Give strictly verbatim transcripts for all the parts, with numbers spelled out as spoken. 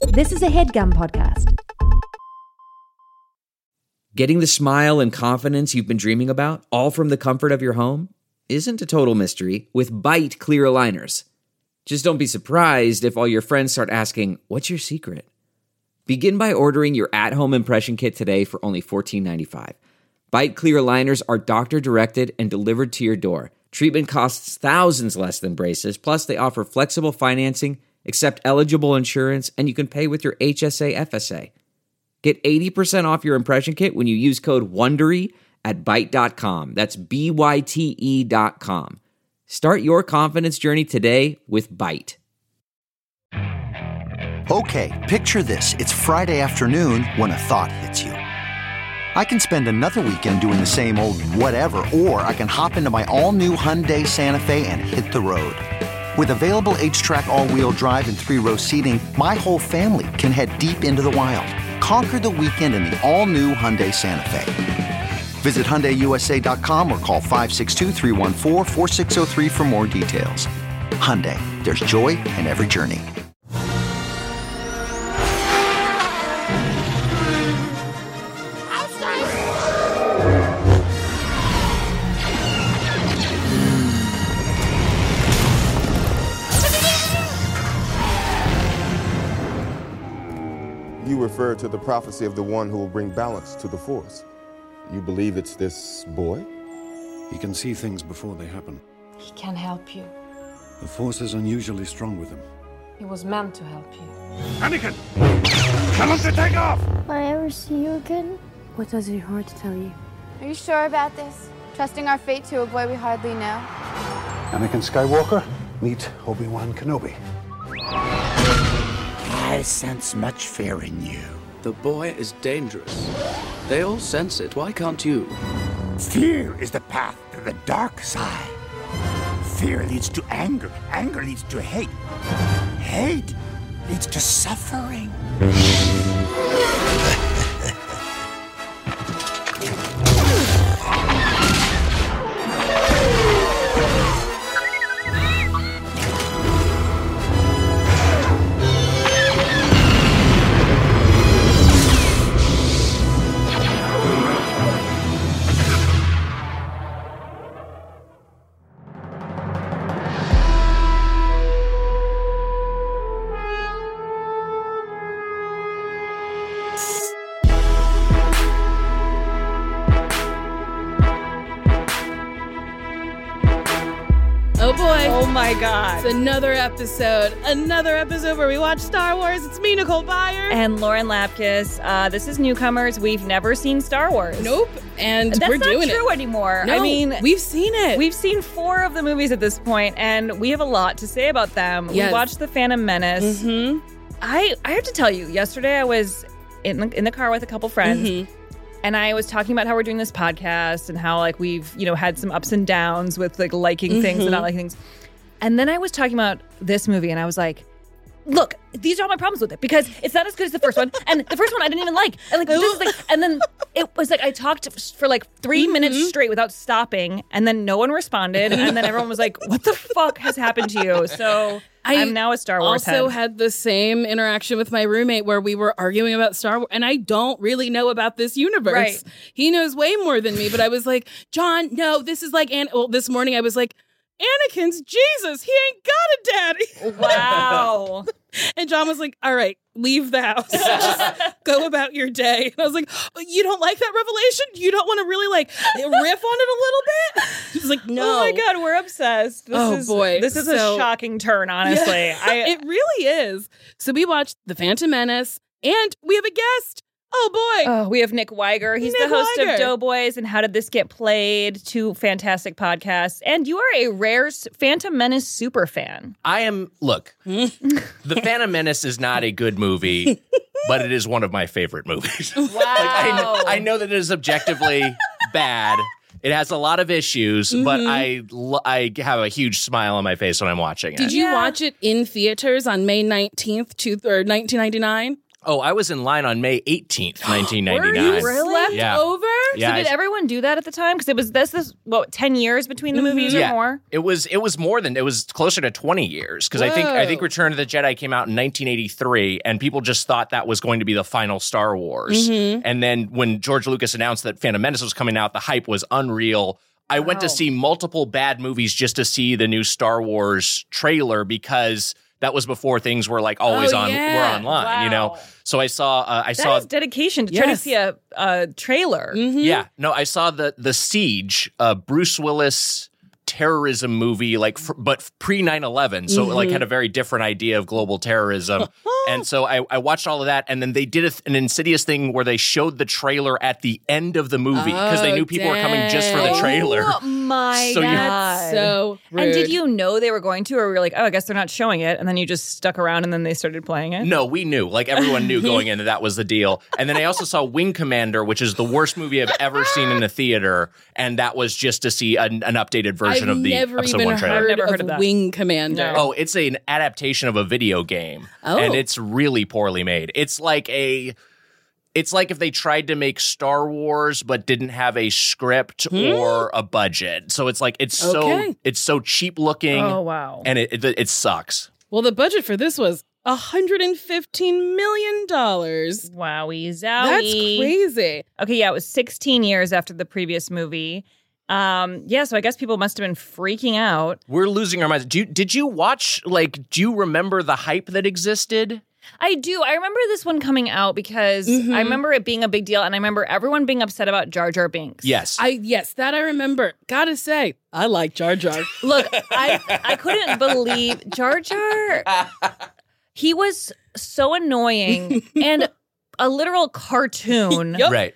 This is a HeadGum podcast. Getting the smile and confidence you've been dreaming about, all from the comfort of your home, isn't a total mystery with Byte clear aligners. Just don't be surprised if all your friends start asking, what's your secret? Begin by ordering your at-home impression kit today for only fourteen ninety-five. Byte clear aligners are doctor-directed and delivered to your door. Treatment costs thousands less than braces, plus they offer flexible financing, accept eligible insurance, and you can pay with your H S A F S A. Get eighty percent off your impression kit when you use code WONDERY at byte dot com. That's B Y T E dot com. Start your confidence journey today with Byte. Okay, picture this. It's Friday afternoon when a thought hits you. I can spend another weekend doing the same old whatever, or I can hop into my all-new Hyundai Santa Fe and hit the road. With available H-Track all-wheel drive and three-row seating, my whole family can head deep into the wild. Conquer the weekend in the all-new Hyundai Santa Fe. Visit Hyundai U S A dot com or call five six two, three one four, four six zero three for more details. Hyundai, there's joy in every journey. You refer to the prophecy of the one who will bring balance to the Force. You believe it's this boy? He can see things before they happen. He can help you. The Force is unusually strong with him. He was meant to help you. Anakin! Tell him to take off! Will I ever see you again? What does your heart tell you? Are you sure about this? Trusting our fate to a boy we hardly know? Anakin Skywalker, meet Obi-Wan Kenobi. I sense much fear in you. The boy is dangerous. They all sense it. Why can't you? Fear is the path to the dark side. Fear leads to anger. Anger leads to hate. Hate leads to suffering. Oh my God. It's another episode. Another episode where we watch Star Wars. It's me, Nicole Byer. And Lauren Lapkus. Uh, this is Newcomers. We've never seen Star Wars. Nope. And That's we're doing it. That's not true anymore. No, I mean, we've seen it. We've seen four of the movies at this point, and we have a lot to say about them. Yes. We watched The Phantom Menace. Mm-hmm. I, I have to tell you, yesterday I was in the, in the car with a couple friends. Mm-hmm. And I was talking about how we're doing this podcast and how, like, we've, you know, had some ups and downs with, like, liking mm-hmm. things and not liking things. And then I was talking about this movie, and I was like, look, these are all my problems with it, because it's not as good as the first one. And the first one I didn't even like. And, like, this is like, and then it was like I talked for, like, three mm-hmm. minutes straight without stopping, and then no one responded. And then everyone was like, what the fuck has happened to you? So I I'm now a Star Wars also head. had the same interaction with my roommate where we were arguing about Star Wars, and I don't really know about this universe. Right. He knows way more than me, but I was like, John, no, this is like, An-. well, this morning I was like, Anakin's Jesus, he ain't got a daddy. Wow. And John was like, all right, leave the house. Just go about your day. And I was like, oh, you don't like that revelation? You don't want to really like riff on it a little bit? He's like, no. Oh my God, we're obsessed. This oh is, boy. This is so, a shocking turn, honestly. Yeah, I, it really is. So we watched The Phantom Menace, and we have a guest. Oh, boy. Oh, we have Nick Weiger. He's Nick the host Weiger. of Doughboys and How Did This Get Played? Two fantastic podcasts. And you are a rare Phantom Menace super fan. I am, look, The Phantom Menace is not a good movie, but it is one of my favorite movies. Wow. like, I, I know that it is objectively bad. It has a lot of issues, mm-hmm. but I, I have a huge smile on my face when I'm watching it. Did you yeah. watch it in theaters on May nineteenth, two, or nineteen ninety-nine? Oh, I was in line on May eighteenth, nineteen ninety-nine. Were you really? Slept Yeah. over? Yeah, so did I- everyone do that at the time? Because it was this this what ten years between the movies yeah. or more. It was it was more than it was closer to twenty years because I think I think Whoa. Return of the Jedi came out in nineteen eighty-three and people just thought that was going to be the final Star Wars. Mhm. And then when George Lucas announced that Phantom Menace was coming out, the hype was unreal. I went to Wow. see multiple bad movies just to see the new Star Wars trailer because that was before things were like always Oh, on yeah. were online, you know. Wow. So I saw uh, I That saw is dedication to try to Yes. see a, a trailer. Mhm. yeah, no, I saw the the Siege, uh, Bruce Willis terrorism movie, like f- but pre nine eleven, so Mhm. it, like had a very different idea of global terrorism. And so I, I watched all of that, and then they did a th- an insidious thing where they showed the trailer at the end of the movie because they Oh, knew people were coming just for the dang. trailer. Oh my So you- god! That's so rude. And did you know they were going to, or were you like, oh, I guess they're not showing it, and then you just stuck around, and then they started playing it? No, we knew. Like everyone knew going in that that was the deal. And then I also saw Wing Commander, which is the worst movie I've ever seen in a theater, and that was just to see an, an updated version I've of the never episode even one trailer. heard, Never heard of, of that. Wing Commander. Oh, it's an adaptation of a video game. Oh. And it's really poorly made. It's like a it's like if they tried to make Star Wars but didn't have a script or a budget. So it's like it's so Okay. it's so cheap looking Oh wow! and it, it it sucks. Well, the budget for this was one hundred fifteen million dollars. Wowie zowie! That's crazy. Okay, yeah, it was sixteen years after the previous movie. Um, yeah, so I guess people must have been freaking out. We're losing our minds. Do you, did you watch like do you remember the hype that existed? I do. I remember this one coming out because Mhm. I remember it being a big deal, and I remember everyone being upset about Jar Jar Binks. Yes. I yes, that I remember. Gotta say, I like Jar Jar. Look, I I couldn't believe Jar Jar. He was so annoying and a literal cartoon. Yep. Right.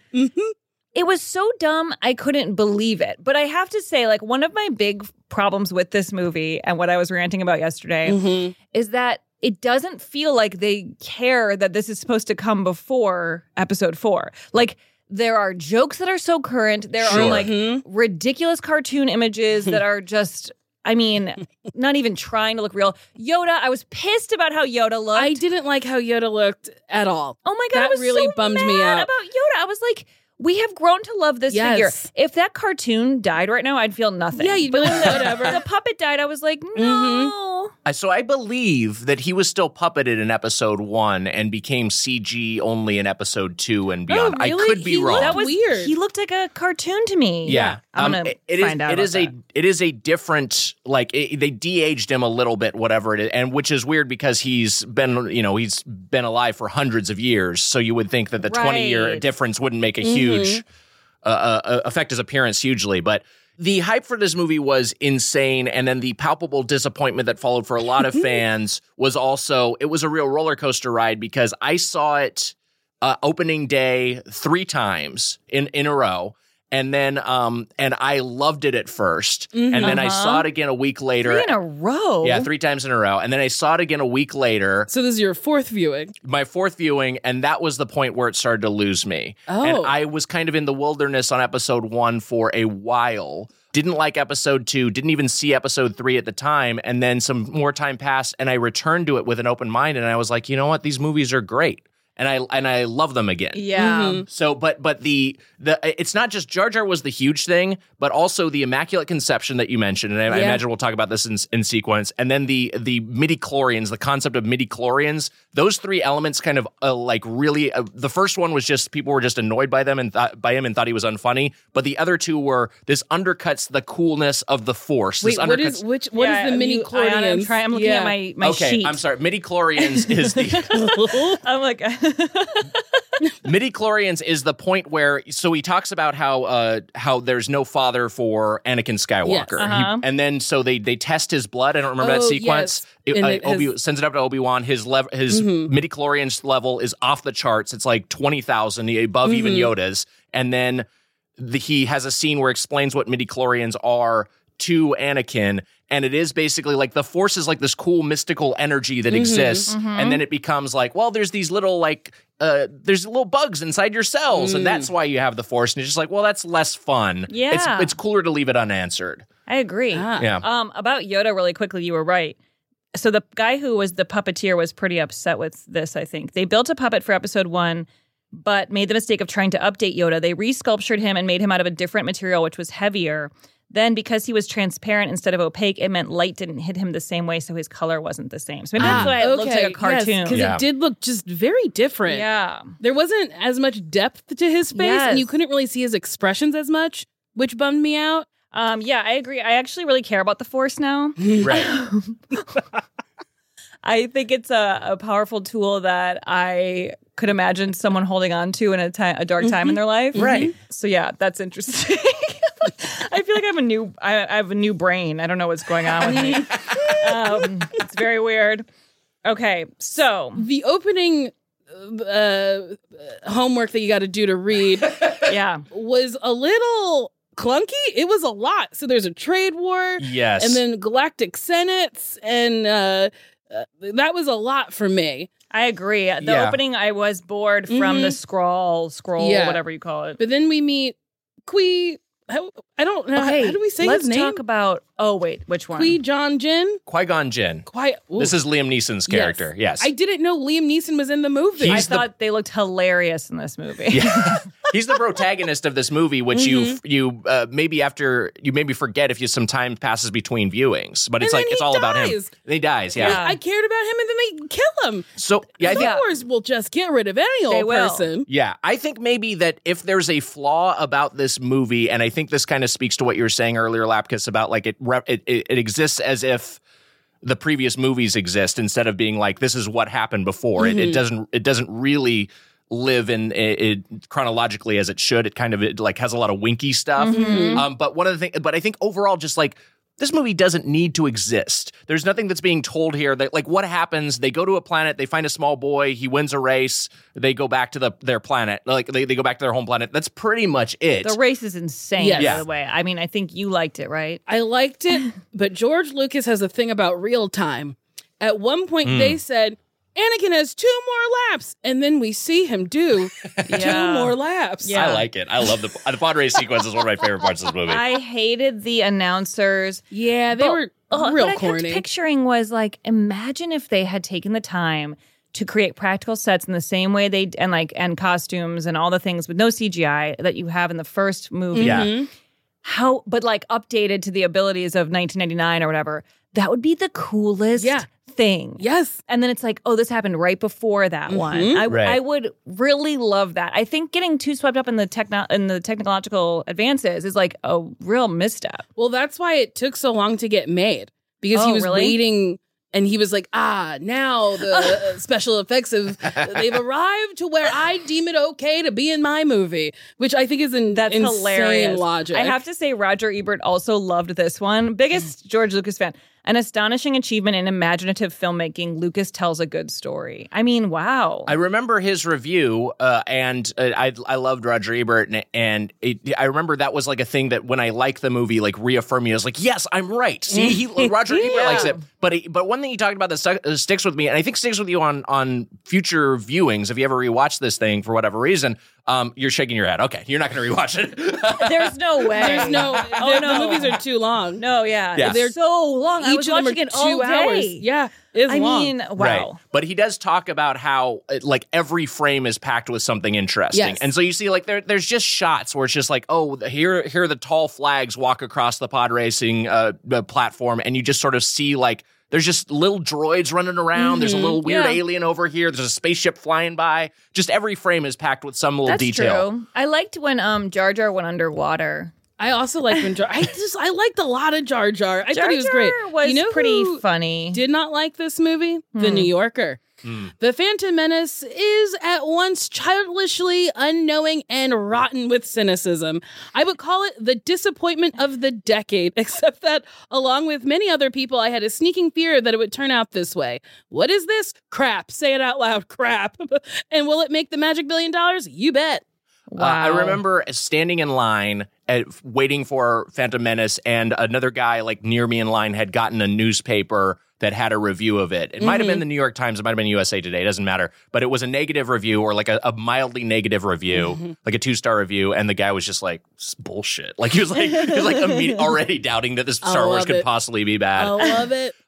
It was so dumb, I couldn't believe it. But I have to say, like, one of my big problems with this movie and what I was ranting about yesterday Mhm. is that it doesn't feel like they care that this is supposed to come before episode four. Like, there are jokes that are so current. There Sure. are, like, Mhm. ridiculous cartoon images that are just... I mean, not even trying to look real. Yoda, I was pissed about how Yoda looked. I didn't like how Yoda looked at all. Oh my god, That I was really so bummed mad me out. about Yoda. I was like, we have grown to love this Yes. figure. If that cartoon died right now, I'd feel nothing. Yeah, you'd be But like, when the- whatever. The puppet died. I was like, no. I- So I believe that he was still puppeted in episode one and became C G only in episode two and beyond. Oh, really? I could be He wrong. looked That was weird. He looked like a cartoon to me. Yeah, I'm Um, gonna it- it is- find out. It about is a that. it is a different like it, they de-aged him a little bit, whatever it is, and which is weird because he's been you know he's been alive for hundreds of years. So you would think that the twenty year Right. difference wouldn't make a Mhm. huge uh, uh, affect his appearance hugely, but. The hype for this movie was insane, and then the palpable disappointment that followed for a lot of fans was also it was a real roller coaster ride because I saw it uh, opening day three times in in a row, and then um and I loved it at 1st Mhm. and then I Uh-huh. saw it again a week later. Three in a row. Yeah, three times in a row, and then I saw it again a week later, So this is your fourth viewing. my fourth viewing, and that was the point where it started to lose me. Oh. And I was kind of in the wilderness on episode one for a while. Didn't like episode two, didn't even see episode three at the time. And then some more time passed, and I returned to it with an open mind. And I was like, you know what? These movies are great. And I and I love them again. Yeah. Mhm. So, but but the the it's not just Jar Jar was the huge thing, but also the Immaculate Conception that you mentioned, and I, I Yeah. imagine we'll talk about this in, in sequence. And then the the midi-chlorians, the concept of midi-chlorians, those three elements kind of uh, like really. Uh, the first one was just people were just annoyed by them and thought by him and thought he was unfunny. But the other two were this undercuts the coolness of the Force. Wait, this what undercuts. is which? What is Yeah, the mini you- I- I'm chlorians? trying- I'm looking at my my okay, sheet. I'm sorry. Midi-chlorians is the. I'm like, Midi-chlorians is the point where so he talks about how uh how there's no father for Anakin Skywalker. Yes. Uh-huh. He- and then so they they test his blood. I don't remember that Oh, sequence. yes. It- And uh, it has- Obi sends it up to Obi-Wan. His lev- his Mhm. midi-chlorians level is off the charts. It's like twenty thousand above even Mhm. Yoda's. And then the, he has a scene where it explains what midi-chlorians are to Anakin, and it is basically like the Force is like this cool mystical energy that Mhm. exists, Mhm. and then it becomes like, well, there's these little like uh, there's little bugs inside your cells, Mm. and that's why you have the Force. And it's just like, well, that's less fun. Yeah. it's it's cooler to leave it unanswered. I agree. Ah. Yeah, Um, about Yoda, really quickly, you were right. so the guy who was the puppeteer was pretty upset with this, I think. They built a puppet for episode one, but made the mistake of trying to update Yoda. They resculptured him and made him out of a different material, which was heavier. Then, because he was transparent instead of opaque, it meant light didn't hit him the same way, so his color wasn't the same. So maybe that's Ah, why it okay. looked like a cartoon. Because Yeah. it did look just very different. Yeah. There wasn't as much depth to his face, and you Yes. couldn't really see his expressions as much, which bummed me out. Um, yeah, I agree. I actually really care about the Force now. Right. I think it's a, a powerful tool that I could imagine someone holding on to in a, ti- a dark time in their life. Right. So yeah, that's interesting. I feel like I have a new I, I have a new brain. I don't know what's going on with me. Um, it's very weird. Okay, so The opening uh, homework that you got to do to read yeah, was a little clunky. It was a lot. So there's a trade war. Yes. And then galactic senates. And uh, uh, that was a lot for me. I agree. The Yeah. opening, I was bored from Mhm. the scroll, scroll, Yeah. whatever you call it. But then we meet Qui. How, I don't know. Okay, how, how do we say let's his name? talk about. Oh wait, which one? Qui Gon Jinn. Qui-Gon Jinn. Qui. ooh. This is Liam Neeson's character. Yes. I didn't know Liam Neeson was in the movie. I He's the- thought they looked hilarious in this movie. Yeah. He's the protagonist of this movie, which Mm-hmm. you you uh, maybe after you maybe forget if you some time passes between viewings, but it's And like then it's he all about him. dies. And he dies. Yeah. Yeah. I cared about him, and then they kill him. So yeah, I think Star Wars will just get rid of any They old will. person. Yeah, I think maybe that if there's a flaw about this movie, and I think this kind of speaks to what you were saying earlier, Lapkus, about like it, rep- it, it, it exists as if the previous movies exist instead of being like this is what happened before. Mm-hmm. It, it doesn't. It doesn't really live in it, it chronologically as it should. It kind of it, like has a lot of winky stuff. Mm-hmm. Um, but one of the things, but I think overall, just like. This movie doesn't need to exist. There's nothing that's being told here. That, like, what happens? They go to a planet. They find a small boy. He wins a race. They go back to the their planet. Like, they, they go back to their home planet. That's pretty much it. The race is insane, Yes. by Yeah. the way. I mean, I think you liked it, right? I liked it, but George Lucas has a thing about real time. At one point, Hmm. they said, Anakin has two more laps, and then we see him do two Yeah. more laps. Yeah. I like it. I love the the pod race sequence is one of my favorite parts of this movie. I hated the announcers. Yeah, they But- were oh, real what I corny. kept picturing was like, imagine if they had taken the time to create practical sets in the same way they and like and costumes and all the things with no C G I that you have in the first movie. Yeah. Mm-hmm. How, but like updated to the abilities of nineteen ninety-nine or whatever. That would be the coolest Yeah. thing. Yes. And then it's like, oh, this happened right before that one. I, Right. I would really love that. I think getting too swept up in the techno- in the technological advances is like a real misstep. Well, that's why it took so long to get made, because he Oh, was really? waiting. And he was like, ah, now the uh, special effects have, they've arrived to where I deem it okay to be in my movie, which I think is an That's insane hilarious. logic. I have to say, Roger Ebert also loved this one. Biggest George Lucas fan. An astonishing achievement in imaginative filmmaking. Lucas tells a good story. I mean, wow. I remember his review, uh, and uh, I I loved Roger Ebert, and, and it, I remember that was like a thing that when I liked the movie, like reaffirmed me. I was like, yes, I'm right. See, he, Roger Ebert Yeah. likes it. But he, but one thing he talked about that stu- uh, sticks with me, and I think sticks with you on on future viewings. If you ever rewatch this thing for whatever reason, um, you're shaking your head. Okay, you're not going to rewatch it. There's no way. There's no, Oh, the, no. the movies are too long. No, yeah. Yeah. They're so long. I Each was of them watching are it all two hours. day. Yeah, it's I long. mean, wow. Right. But he does talk about how uh, like every frame is packed with something interesting. Yes. And so you see like there there's just shots where it's just like, oh, here here the tall flags walk across the pod racing uh, uh, platform, and you just sort of see like there's just little droids running around. There's a little weird Yeah. alien over here. There's a spaceship flying by. Just every frame is packed with some little That's detail. true. I liked when um Jar Jar went underwater. I also like when Jar. I just I liked a lot of Jar Jar. I Jar thought he was great. Jar was you know pretty who funny. Did not like this movie? The Hmm. New Yorker. Hmm. The Phantom Menace is at once childishly unknowing and rotten with cynicism. I would call it the disappointment of the decade, except that, along with many other people, I had a sneaking fear that it would turn out this way. What is this? Crap. Say it out loud. Crap. And will it make the magic billion dollars? You bet. Uh, I remember standing in line at, waiting for Phantom Menace, and another guy like near me in line had gotten a newspaper that had a review of it. It might have been the New York Times, it might have been U S A Today, it doesn't matter. But it was a negative review, or like a, a mildly negative review, like a two-star review, and the guy was just like, "This is bullshit." Like he was like, he was like immediately already doubting that this I Star Wars love could it. possibly be bad. I love it.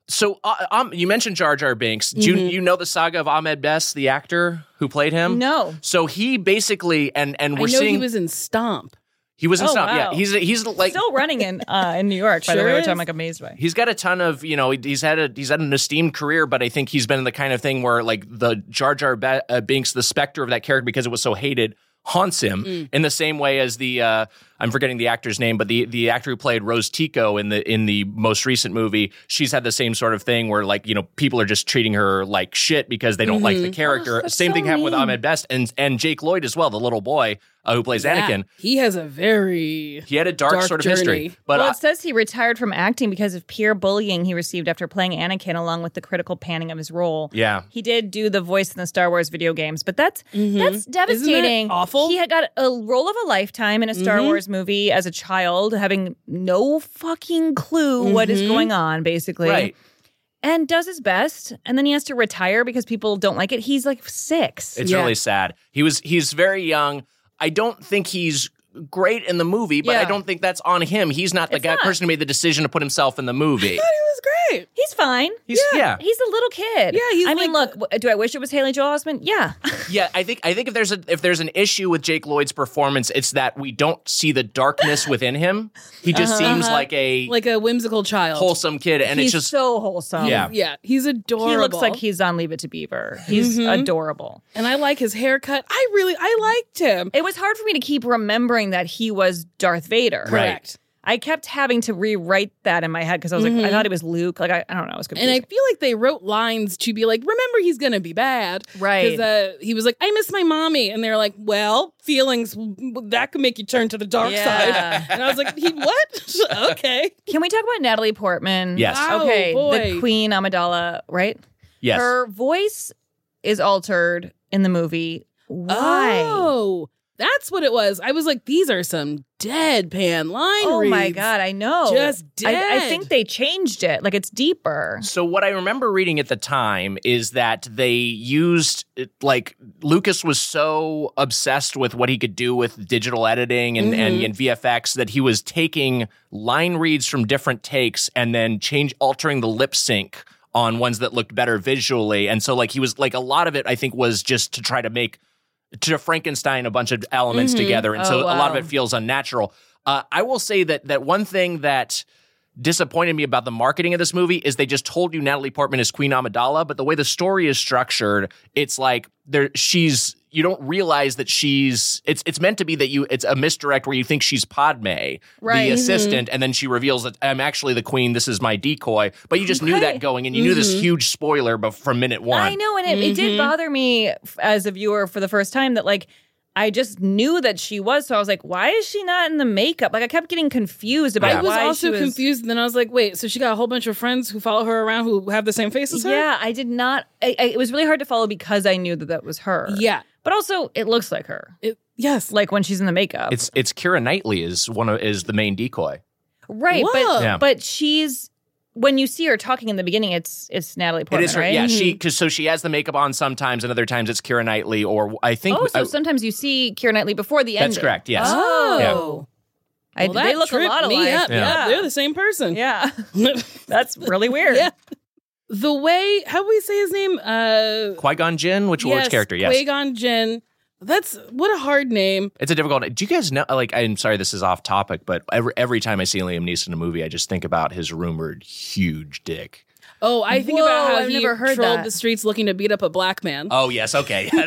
So uh, um, you mentioned Jar Jar Binks. Do you, Mhm. you know the saga of Ahmed Best, the actor who played him? No. So he basically and and I we're know seeing he was in Stomp. he was in Oh, Stomp. wow. Yeah, he's he's like Still running in uh, in New York, by the Sure way, which is. I'm like amazed by. He's got a ton of, you know, he's had a he's had an esteemed career, but I think he's been in the kind of thing where like the Jar Jar ba- uh, Binks, the specter of that character because it was so hated, haunts him Mm. in the same way as the uh, I'm forgetting the actor's name, but the the actor who played Rose Tico in the in the most recent movie, she's had the same sort of thing where like, you know, people are just treating her like shit because they don't like the character. Oh, that's same so thing happened with mean. Ahmed Best and and Jake Lloyd as well, the little boy uh, who plays Yeah, Anakin. he has a very He had a dark, dark sort of journey. history, but well, I- it says he retired from acting because of peer bullying he received after playing Anakin, along with the critical panning of his role. yeah. He did do the voice in the Star Wars video games, but that's Mhm. that's devastating. awful? He had got a role of a lifetime in a Star Mhm. Wars movie as a child, having no fucking clue what is Mhm. going on, basically. Right. And does his best, and then he has to retire because people don't like it. He's like six. It's Yeah. really sad. He was he's very young. I don't think he's great in the movie, but I Yeah. don't think that's on him. He's not the It's guy not. person who made the decision to put himself in the movie. He was great. He's fine. He's yeah. He's a little kid. Yeah, he's I mean, like- look, w- do I wish it was Haley Joel Osment? Yeah. Yeah, I think I think if there's a if there's an issue with Jake Lloyd's performance, it's that we don't see the darkness within him. He just Uh-huh. seems like a Like a whimsical child. wholesome kid, and he's it's just so wholesome. Yeah. Yeah, he's adorable. He looks like he's on Leave It to Beaver. He's Mhm. adorable. and I like his haircut. I really, I liked him. It was hard for me to keep remembering that he was Darth Vader. Correct. I kept having to rewrite that in my head because I was like, I Mhm. thought it was Luke. Like, I, I don't know. It was And confusing. I feel like they wrote lines to be like, remember, he's going to be bad. Right. Because uh, he was like, I miss my mommy. And they're like, well, feelings, that could make you turn to the dark Yeah. side. And I was like, he, what? Okay. Can we talk about Natalie Portman? Yes. Oh, Okay. boy. The Queen Amidala, right? yes. Her voice is altered in the movie. Why? Oh, that's what it was. I was like, these are some deadpan line Oh my reads. God, I know. Just I, I dead. think they changed it. Like, it's deeper. So what I remember reading at the time is that they used like Lucas was so obsessed with what he could do with digital editing and, and, Mhm. and V F X that he was taking line reads from different takes and then change altering the lip sync on ones that looked better visually. And so like he was like a lot of it I think was just to try to make to Frankenstein a bunch of elements Mhm. together. And Oh, so a lot of wow. it feels unnatural. Uh, I will say that that one thing that disappointed me about the marketing of this movie is they just told you Natalie Portman is Queen Amidala, but the way the story is structured, it's like there she's you don't realize that she's it's it's meant to be that you it's a misdirect where you think she's Padme, Right. the Mhm. assistant, and then she reveals that I'm actually the queen, this is my decoy. But you just knew Right. that going and you knew this Mhm. huge spoiler bef- from minute one. I know, and it, it did Mhm. bother me f- as a viewer for the first time that, like, I just knew that she was. So I was like, why is she not in the makeup? Like, I kept getting confused about I was why also she was confused. And then I was like, wait, so she got a whole bunch of friends who follow her around who have the same face as her? Yeah, I did not. I, I, it was really hard to follow because I knew that that was her. Yeah. But also, it looks like her. It, yes. Like when she's in the makeup. It's it's Keira Knightley is one of is the main decoy. right, Whoa. but Yeah. but she's when you see her talking in the beginning, it's it's Natalie Portman, it is her, right? yeah. She because so she has the makeup on sometimes, and other times it's Keira Knightley, or I think Oh, so I- sometimes you see Keira Knightley before the end. that's correct. Yes. Oh. I, Well, they that look a tripped lot me alike. up. Yeah. Yeah. They're the same person. Yeah. That's really weird. Yeah. The way, how do we say his name? Uh, Qui-Gon Jinn, which yes, which character? Yes. Qui-Gon Jinn. That's, what a hard name. It's a difficult. Do you guys know? Like, I'm sorry, this is off topic, but every every time I see Liam Neeson in a movie, I just think about his rumored huge dick. Oh, I think Whoa, about how I've he never heard trolled that. the streets looking to beat up a black man. Oh yes, okay. Oh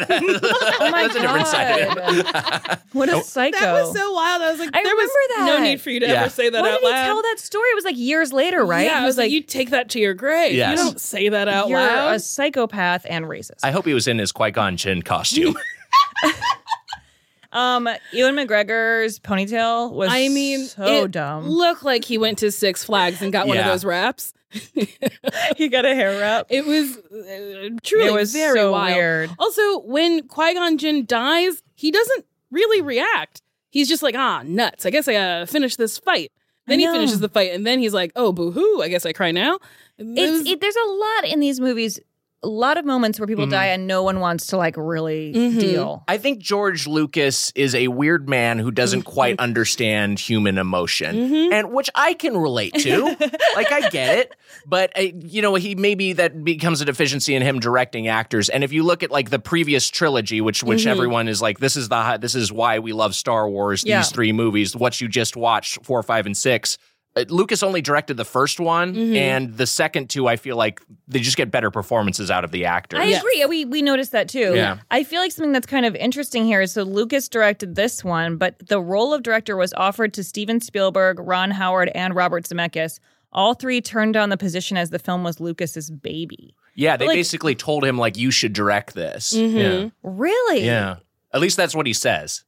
my That's a different side of it. What a psycho. That was so wild. I was like, I there was remember that. no need for you to Yeah. ever say that Why out did he loud. tell that story? It was like years later, right? Yeah, He I was like, you take that to your grave. Yes. You don't say that out You're loud. a psychopath and racist. I hope he was in his Qui-Gon Jinn costume. Um, Ewan McGregor's ponytail was I mean, so it dumb. looked like he went to Six Flags and got one of Yeah. those wraps. He got a hair wrap. It was uh, truly It was very so wild. weird. Also, when Qui-Gon Jinn dies, he doesn't really react. He's just like, ah, nuts. I guess I gotta finish this fight. Then I he know. finishes the fight, and then he's like, oh, boo-hoo, I guess I cry now. It It's, was- it, there's a lot in these movies a lot of moments where people Mhm. die and no one wants to like really Mhm. deal. I think George Lucas is a weird man who doesn't quite understand human emotion, Mhm. and which I can relate to. Like, I get it, but uh, you know, he maybe that becomes a deficiency in him directing actors. And if you look at like the previous trilogy, which which Mhm. everyone is like, this is the hi- this is why we love Star Wars. These Yeah. three movies, what you just watched, four, five, and six. Uh, Lucas only directed the first one, Mhm. and the second two, I feel like they just get better performances out of the actors. I Yes. agree. We we noticed that too. Yeah. I feel like something that's kind of interesting here is so Lucas directed this one, but the role of director was offered to Steven Spielberg, Ron Howard, and Robert Zemeckis. All three turned down the position as the film was Lucas's baby. Yeah, they Like- basically told him like, you should direct this. Mhm. Yeah. Really? Yeah. At least that's what he says.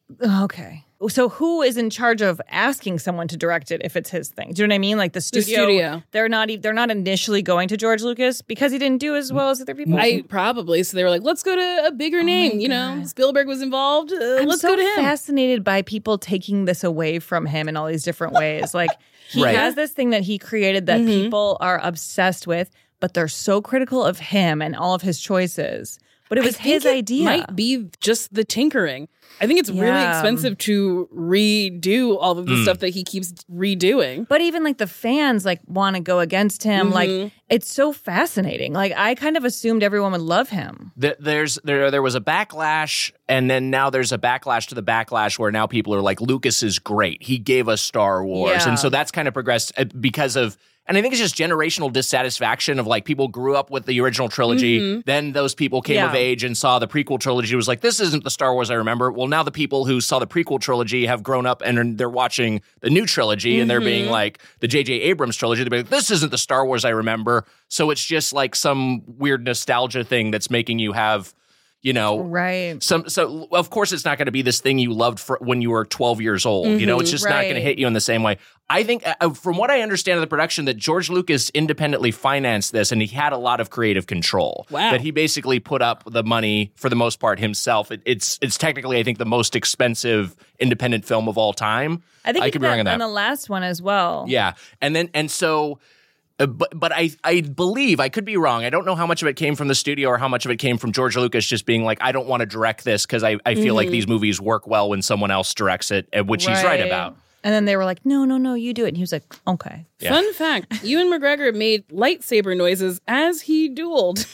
Okay. So who is in charge of asking someone to direct it if it's his thing? Do you know what I mean? Like the studio, studio. they're not e- they're not initially going to George Lucas because he didn't do as well as other people. I probably so they were like, let's go to a bigger name. You know, Spielberg was involved. Uh, I'm let's so go to him. fascinated by people taking this away from him in all these different ways. Like he Right. has this thing that he created that Mhm. people are obsessed with, but they're so critical of him and all of his choices. But it was I think his it idea. Might be just the tinkering. I think it's really Yeah. expensive to redo all of the Mm. stuff that he keeps redoing. But even like the fans like want to go against him. Mhm. Like it's so fascinating. Like I kind of assumed everyone would love him. Th- There's there there was a backlash, and then now there's a backlash to the backlash where now people are like, Lucas is great. He gave us Star Wars, Yeah. and so that's kind of progressed uh, because of. And I think it's just generational dissatisfaction of like people grew up with the original trilogy, Mhm. then those people came Yeah. of age and saw the prequel trilogy. Was like, this isn't the Star Wars I remember. Well, now the people who saw the prequel trilogy have grown up and are- they're watching the new trilogy, and they're being Mhm. like the J J Abrams trilogy. They're like, this isn't the Star Wars I remember. So it's just like some weird nostalgia thing that's making you have, you know, Right. some. So of course it's not going to be this thing you loved for when you were twelve years old. You know, it's Mhm. just not going to Right. hit you in the same way. I think, uh, from what I understand of the production, that George Lucas independently financed this, and he had a lot of creative control. Wow. That he basically put up the money for the most part himself. It, it's it's technically, I think, the most expensive independent film of all time. I think I he could did be wrong on that that. on the last one as well. Yeah, and then and so. Uh, but but I I believe, I could be wrong. I don't know how much of it came from the studio or how much of it came from George Lucas just being like, I don't want to direct this because I, I feel like Mhm. these movies work well when someone else directs it, uh, which he's right about. And then they were like, no, no, no, you do it. And he was like, okay. Yeah. Fun fact: Ewan McGregor made lightsaber noises as he dueled.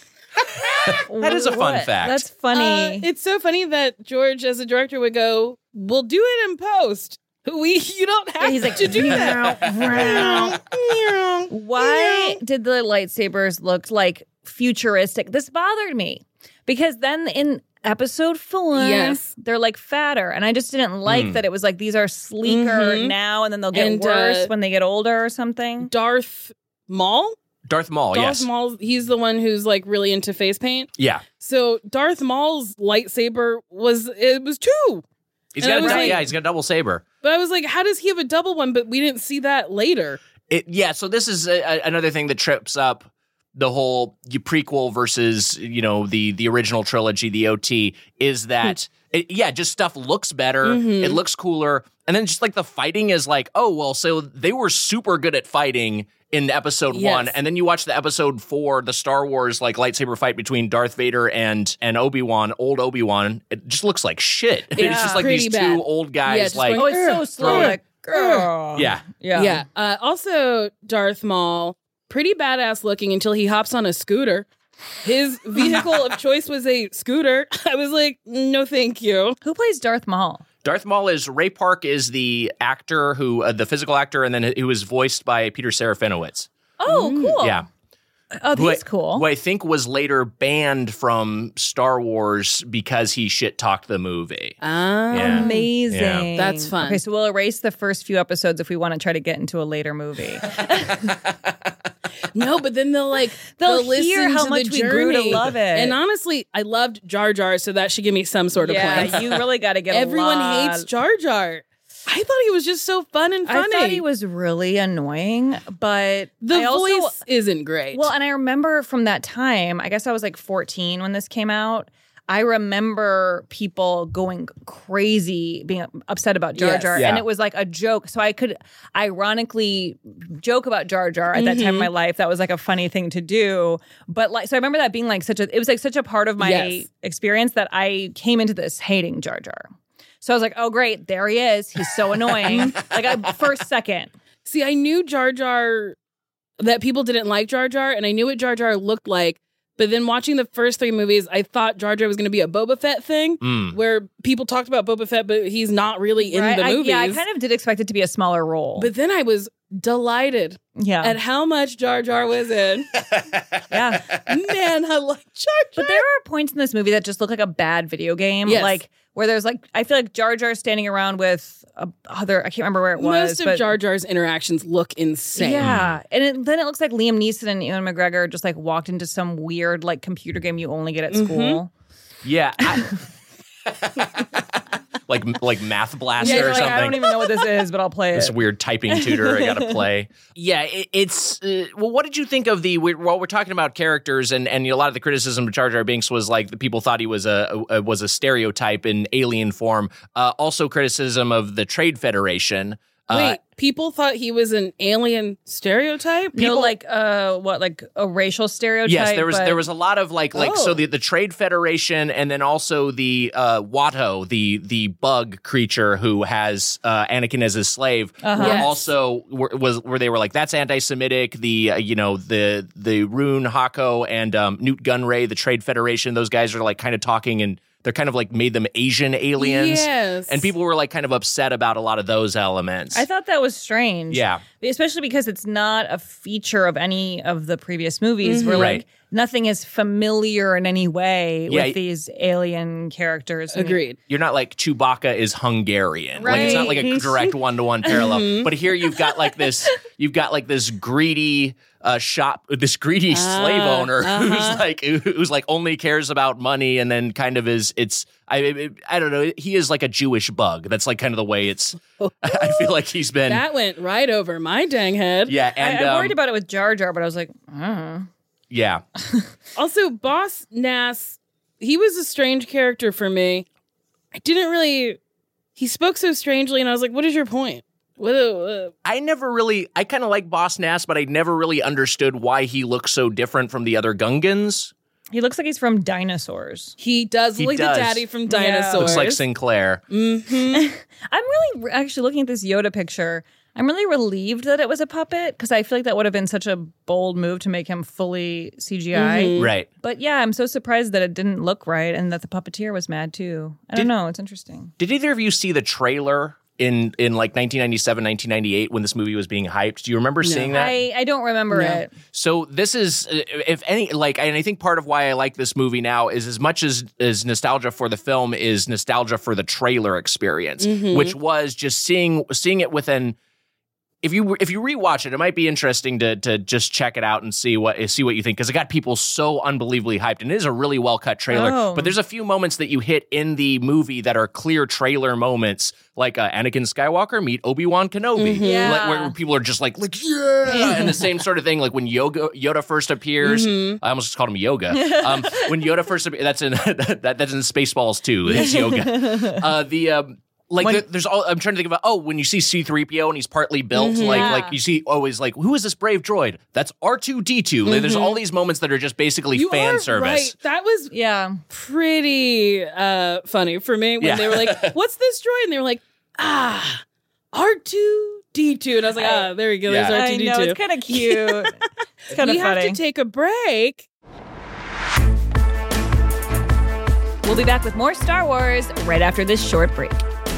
That is a fun What? fact. That's funny. Uh, it's so funny that George, as a director, would go, "We'll do it in post. We, you don't have He's like, to do that." Why did the lightsabers look like futuristic? This bothered me because then in episode four, Yes. they're like fatter, and I just didn't like Mm. that it was like these are sleeker Mhm. now, and then they'll get And, worse uh, when they get older or something. Darth Maul. Darth Maul, Darth yes. Maul. He's the one who's like really into face paint. Yeah. So Darth Maul's lightsaber was it was two. He's And got I a was dou- like- yeah, he's got a double saber. But I was like, how does he have a double one? But we didn't see that later. It, yeah, so this is a, a, another thing that trips up the whole you prequel versus, you know, the the original trilogy, the O T, is that it, yeah, just stuff looks better, Mhm. it looks cooler, and then just like the fighting is like, oh well, so they were super good at fighting in episode Yes. one, and then you watch the episode four, the Star Wars like lightsaber fight between Darth Vader and and Obi-Wan, old Obi-Wan. It just looks like shit. It's Yeah. just like Pretty these bad. two old Yeah, guys just like going, Oh, it's so slow. Ugh. Like, girl. yeah. Yeah. Yeah. Uh, also, Darth Maul, pretty badass looking until he hops on a scooter. His vehicle of choice was a scooter. I was like, no, thank you. Who plays Darth Maul? Darth Maul is Ray Park is the actor who uh, the physical actor, and then who was voiced by Peter Serafinowicz. Oh, cool. Yeah. Oh, Who I- he's cool. Who I think was later banned from Star Wars because he shit talked the movie. Ah, Yeah. Amazing. Yeah. That's fun. Okay, so we'll erase the first few episodes if we want to try to get into a later movie. no, but then they'll like They'll they'll, listen hear how to much the we grew to journey. love it. And honestly, I loved Jar Jar, so that should give me some sort of yeah, play. you really got to get Everyone a lot. hates Jar Jar. I thought he was just so fun and funny. I thought he was really annoying, but the I also, voice isn't great. Well, and I remember from that time, I guess I was like fourteen when this came out. I remember people going crazy, being upset about Jar Jar, Yes. Yeah. and it was like a joke. So I could ironically joke about Jar Jar at that time in my life. That was like a funny thing to do. But like, so I remember that being like such a, it was like such a part of my Yes. experience that I came into this hating Jar Jar. So I was like, oh great, there he is. He's so annoying. Like I, first second. See, I knew Jar Jar, that people didn't like Jar Jar, and I knew what Jar Jar looked like. But then watching the first three movies, I thought Jar Jar was going to be a Boba Fett thing, Mm. where people talked about Boba Fett, but he's not really in Right? the I- movies. yeah, I kind of did expect it to be a smaller role. But then I was delighted yeah. at how much Jar Jar was in. yeah. Man, I like Jar Jar. But there are points in this movie that just look like a bad video game. Yes. Like where there's like, I feel like Jar Jar standing around with a other, I can't remember where it was. Most of but Jar Jar's interactions look insane. Yeah. And it, then it looks like Liam Neeson and Ewan McGregor just like walked into some weird like computer game you only get at Mm-hmm. school. Yeah. I- like like Math Blaster Yeah, or you're like, something. I don't even know what this is, but I'll play This it. weird typing tutor I got to play. Yeah, it, it's uh, well. What did you think of the? We, well, we're talking about characters, and and a lot of the criticism of Jar Jar Binks was like the people thought he was a, a was a stereotype in alien form. Uh, also, criticism of the Trade Federation. Uh, Wait, people thought he was an alien stereotype? No, like uh, what, like a racial stereotype? Yes, there was but- there was a lot of like like Oh. so the, the Trade Federation, and then also the uh, Watto, the the bug creature who has uh, Anakin as his slave, Uh-huh. were Yes. also were, was where they were like that's anti-Semitic. The uh, you know the the Rune Hako and um, Newt Gunray, the Trade Federation, those guys are like kind of talking and. They're kind of like made them Asian aliens. Yes. And people were like kind of upset about a lot of those elements. I thought that was strange. Yeah. Especially because it's not a feature of any of the previous movies where Right. like nothing is familiar in any way Yeah. with these alien characters. I mean, Agreed. You're not like Chewbacca is Hungarian. Like it's not like a direct one-to-one parallel. But here you've got like this you've got like this greedy uh, shop this greedy slave owner uh-huh. who's like who's like only cares about money and then kind of is it's I I- I don't know, he is like a Jewish bug. That's like kind of the way it's I feel like he's been That went right over my dang head. Yeah, I, and I worried um, about it with Jar Jar, but I was like, I don't know. yeah. Also, Boss Nass, he was a strange character for me. I didn't really. He spoke so strangely, and I was like, "What is your point?" What? Uh, I never really, I kind of like Boss Nass, but I never really understood why he looks so different from the other Gungans. He looks like he's from Dinosaurs. he does He look does. like the daddy from Yeah. Dinosaurs. Looks like Sinclair. Mm-hmm. I'm really actually looking at this Yoda picture. I'm really relieved that it was a puppet because I feel like that would have been such a bold move to make him fully C G I. Mhm. Right. But yeah, I'm so surprised that it didn't look right and that the puppeteer was mad too. I don't Did- know. It's interesting. Did either of you see the trailer in in like nineteen ninety-seven, nineteen ninety-eight when this movie was being hyped? Do you remember seeing that? I, I don't remember No. it. So this is, uh, if any, like, and I think part of why I like this movie now is as much as as nostalgia for the film is nostalgia for the trailer experience, Mhm. which was just seeing seeing it with an. If you if you rewatch it, it might be interesting to to just check it out and see what see what you think because it got people so unbelievably hyped and it is a really well cut trailer. Oh. But there's a few moments that you hit in the movie that are clear trailer moments, like uh, Anakin Skywalker meet Obi-Wan Kenobi, Mhm. Yeah. like, where people are just like like yeah, and the same sort of thing. Like when Yoga Yoda first appears, Mhm. I almost just called him Yoga. Um, when Yoda first appears, that's in that, that's in Spaceballs too. It's Yoga. Uh, the um, Like When- there, there's all I'm trying to think about. Oh, when you see C three P O and he's partly built, Mhm. like Yeah. like you see always like who is this brave droid? That's R two D two. Like, there's Mhm. all these moments that are just basically You fan are service. Right. That was Yeah. pretty uh, funny for me when Yeah. they were like, "What's this droid?" And they were like, "Ah, R two D two." And I was like, "Ah, there you go. Yeah. There's R I two D two." know. It's kind of cute. It's kind of we funny. have to take a break. We'll be back with more Star Wars right after this short break.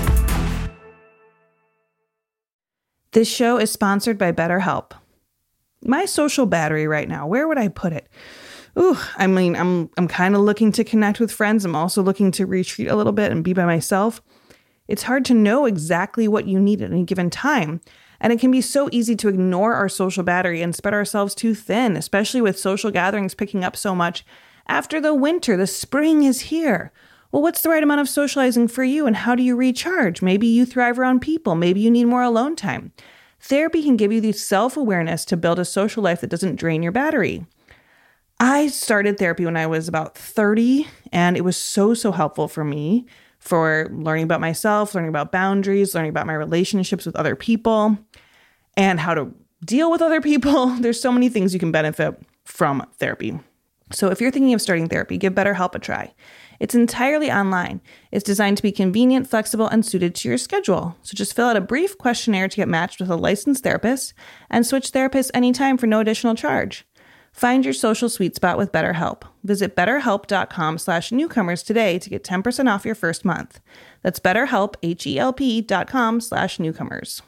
This show is sponsored by BetterHelp. My social battery right now, where would I put it? Ooh, I mean, I'm I'm kind of looking to connect with friends. I'm also looking to retreat a little bit and be by myself. It's hard to know exactly what you need at any given time. And it can be so easy to ignore our social battery and spread ourselves too thin, especially with social gatherings picking up so much. After the winter, the spring is here. Well, what's the right amount of socializing for you and how do you recharge? Maybe you thrive around people. Maybe you need more alone time. Therapy can give you the self-awareness to build a social life that doesn't drain your battery. I started therapy when I was about thirty, and it was so, so helpful for me for learning about myself, learning about boundaries, learning about my relationships with other people, and how to deal with other people. There's so many things you can benefit from therapy. So if you're thinking of starting therapy, give BetterHelp a try. It's entirely online. It's designed to be convenient, flexible, and suited to your schedule. So just fill out a brief questionnaire to get matched with a licensed therapist and switch therapists anytime for no additional charge. Find your social sweet spot with BetterHelp. Visit betterhelp.com slash newcomers today to get ten percent off your first month. That's betterhelp, H-E-L-P dot com slash newcomers.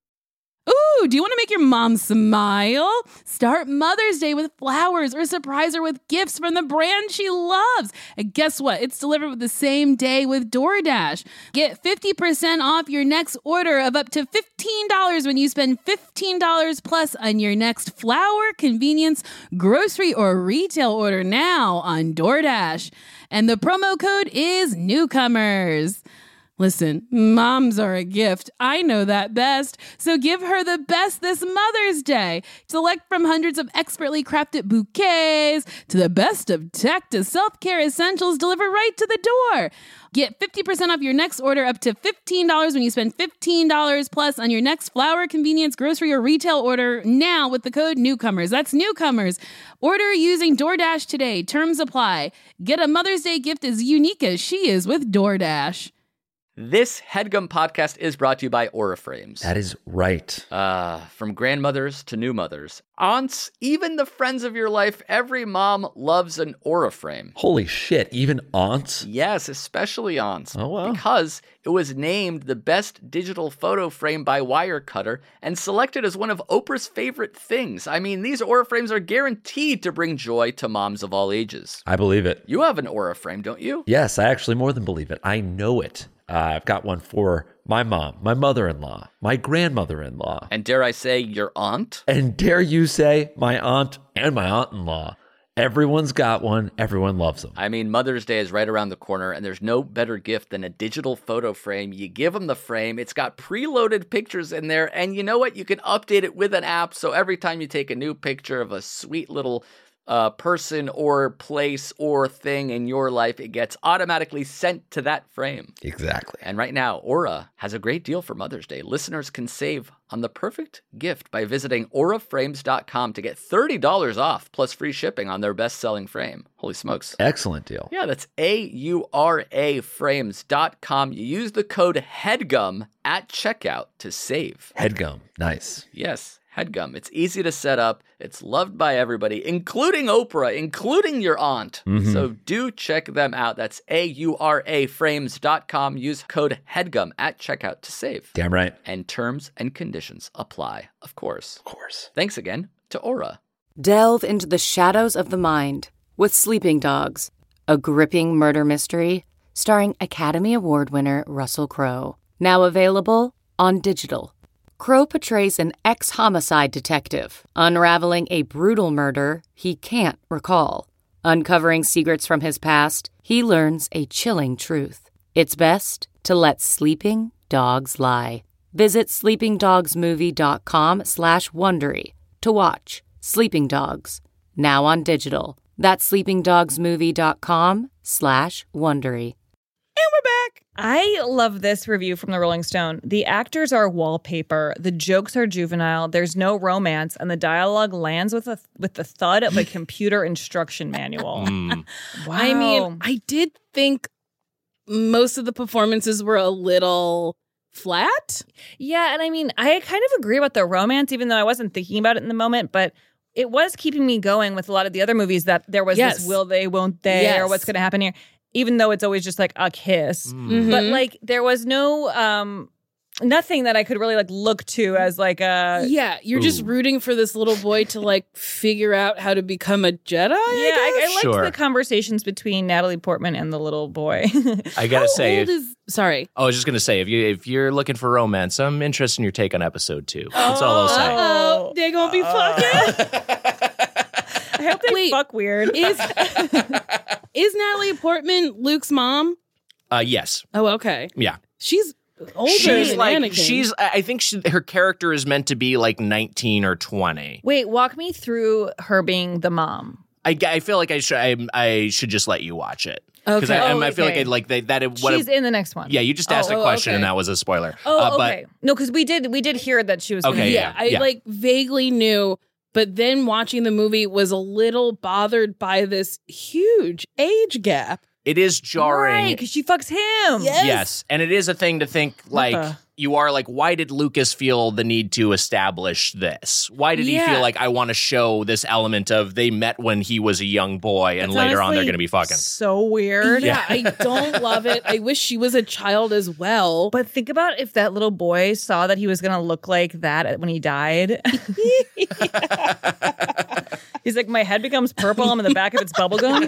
Ooh, do you want to make your mom smile? Start Mother's Day with flowers or surprise her with gifts from the brand she loves. And guess what? It's delivered with the same day with DoorDash. Get fifty percent off your next order of up to fifteen dollars when you spend fifteen dollars plus on your next flower, convenience, grocery, or retail order now on DoorDash. And the promo code is newcomers. Listen, moms are a gift. I know that best. So give her the best this Mother's Day. Select from hundreds of expertly crafted bouquets to the best of tech to self-care essentials delivered right to the door. Get fifty percent off your next order up to fifteen dollars when you spend fifteen dollars plus on your next flower, convenience, grocery, or retail order now with the code newcomers. That's newcomers. Order using DoorDash today. Terms apply. Get a Mother's Day gift as unique as she is with DoorDash. This HeadGum podcast is brought to you by Aura Frames. That is right. Uh, from grandmothers to new mothers, aunts, even the friends of your life, every mom loves an Aura frame. Holy shit, even aunts? Yes, especially aunts. Oh, wow. Because it was named the best digital photo frame by Wirecutter and selected as one of Oprah's favorite things. I mean, these Aura frames are guaranteed to bring joy to moms of all ages. I believe it. You have an Aura frame, don't you? Yes, I actually more than believe it. I know it. Uh, I've got one for my mom, my mother-in-law, my grandmother-in-law. And dare I say, your aunt? And dare you say, my aunt and my aunt-in-law. Everyone's got one. Everyone loves them. I mean, Mother's Day is right around the corner, and there's no better gift than a digital photo frame. You give them the frame. It's got preloaded pictures in there, and you know what? You can update it with an app, so every time you take a new picture of a sweet little uh, person or place or thing in your life, it gets automatically sent to that frame. Exactly. And right now, Aura has a great deal for Mother's Day. Listeners can save on the perfect gift by visiting aura frames dot com to get thirty dollars off plus free shipping on their best-selling frame. Holy smokes. Excellent deal. Yeah, that's A U R A frames dot com. You use the code HEADGUM at checkout to save. HeadGum. Nice. Yes. HeadGum. It's easy to set up. It's loved by everybody, including Oprah, including your aunt. Mm-hmm. So do check them out. That's A U R A frames dot com. Use code HEADGUM at checkout to save. Damn right. And terms and conditions apply, of course. Of course. Thanks again to Aura. Delve into the shadows of the mind with Sleeping Dogs, a gripping murder mystery starring Academy Award winner Russell Crowe. Now available on digital. Crowe portrays an ex-homicide detective, unraveling a brutal murder he can't recall. Uncovering secrets from his past, he learns a chilling truth. It's best to let sleeping dogs lie. Visit sleepingdogsmovie.com slash Wondery to watch Sleeping Dogs, now on digital. That's sleepingdogsmovie.com slash Wondery. And we're back. I love this review from the Rolling Stone. The actors are wallpaper. The jokes are juvenile. There's no romance, and the dialogue lands with a with the thud of a computer instruction manual. Mm. Wow. I mean, I did think most of the performances were a little flat. Yeah, and I mean, I kind of agree about the romance, even though I wasn't thinking about it in the moment, but it was keeping me going with a lot of the other movies that there was yes. this will they, won't they, yes. or what's going to happen here. Even though it's always just like a kiss. Mm-hmm. But like there was no um nothing that I could really like look to as like a Yeah, you're Ooh. just rooting for this little boy to like figure out how to become a Jedi. Yeah, I, I, I liked Sure. the conversations between Natalie Portman and the little boy. I gotta How say, old if, is, sorry. I was just gonna say, if you if you're looking for romance, I'm interested in your take on episode two. That's all I'll say. Oh, they gonna be fucking. I hope they Wait, fuck weird. Is is Natalie Portman Luke's mom? Uh, yes. Oh, okay. Yeah. She's older She's than like Anakin. she's. I think she, her character is meant to be like nineteen or twenty. Wait, walk me through her being the mom. I, I feel like I should I, I should just let you watch it. Because Okay. I, Oh, I feel okay. like I, like they, that. It, what She's in the next one. Yeah, you just asked Oh, a oh, question okay. and that was a spoiler. Oh, Uh, but okay. No, because we did we did hear that she was. Okay, gonna, yeah, I yeah. like vaguely knew, but then watching the movie was a little bothered by this huge age gap. it is jarring. because she fucks him. Yes. Yes, and it is a thing to think like the- you are like, why did Lucas feel the need to establish this? Why did he Yeah. feel like I want to show this element of they met when he was a young boy and That's later on they're honestly going to be fucking? So weird. Yeah, I don't love it. I wish she was a child as well. But think about if that little boy saw that he was going to look like that when he died. He's like, my head becomes purple. I'm in the back of its bubblegum.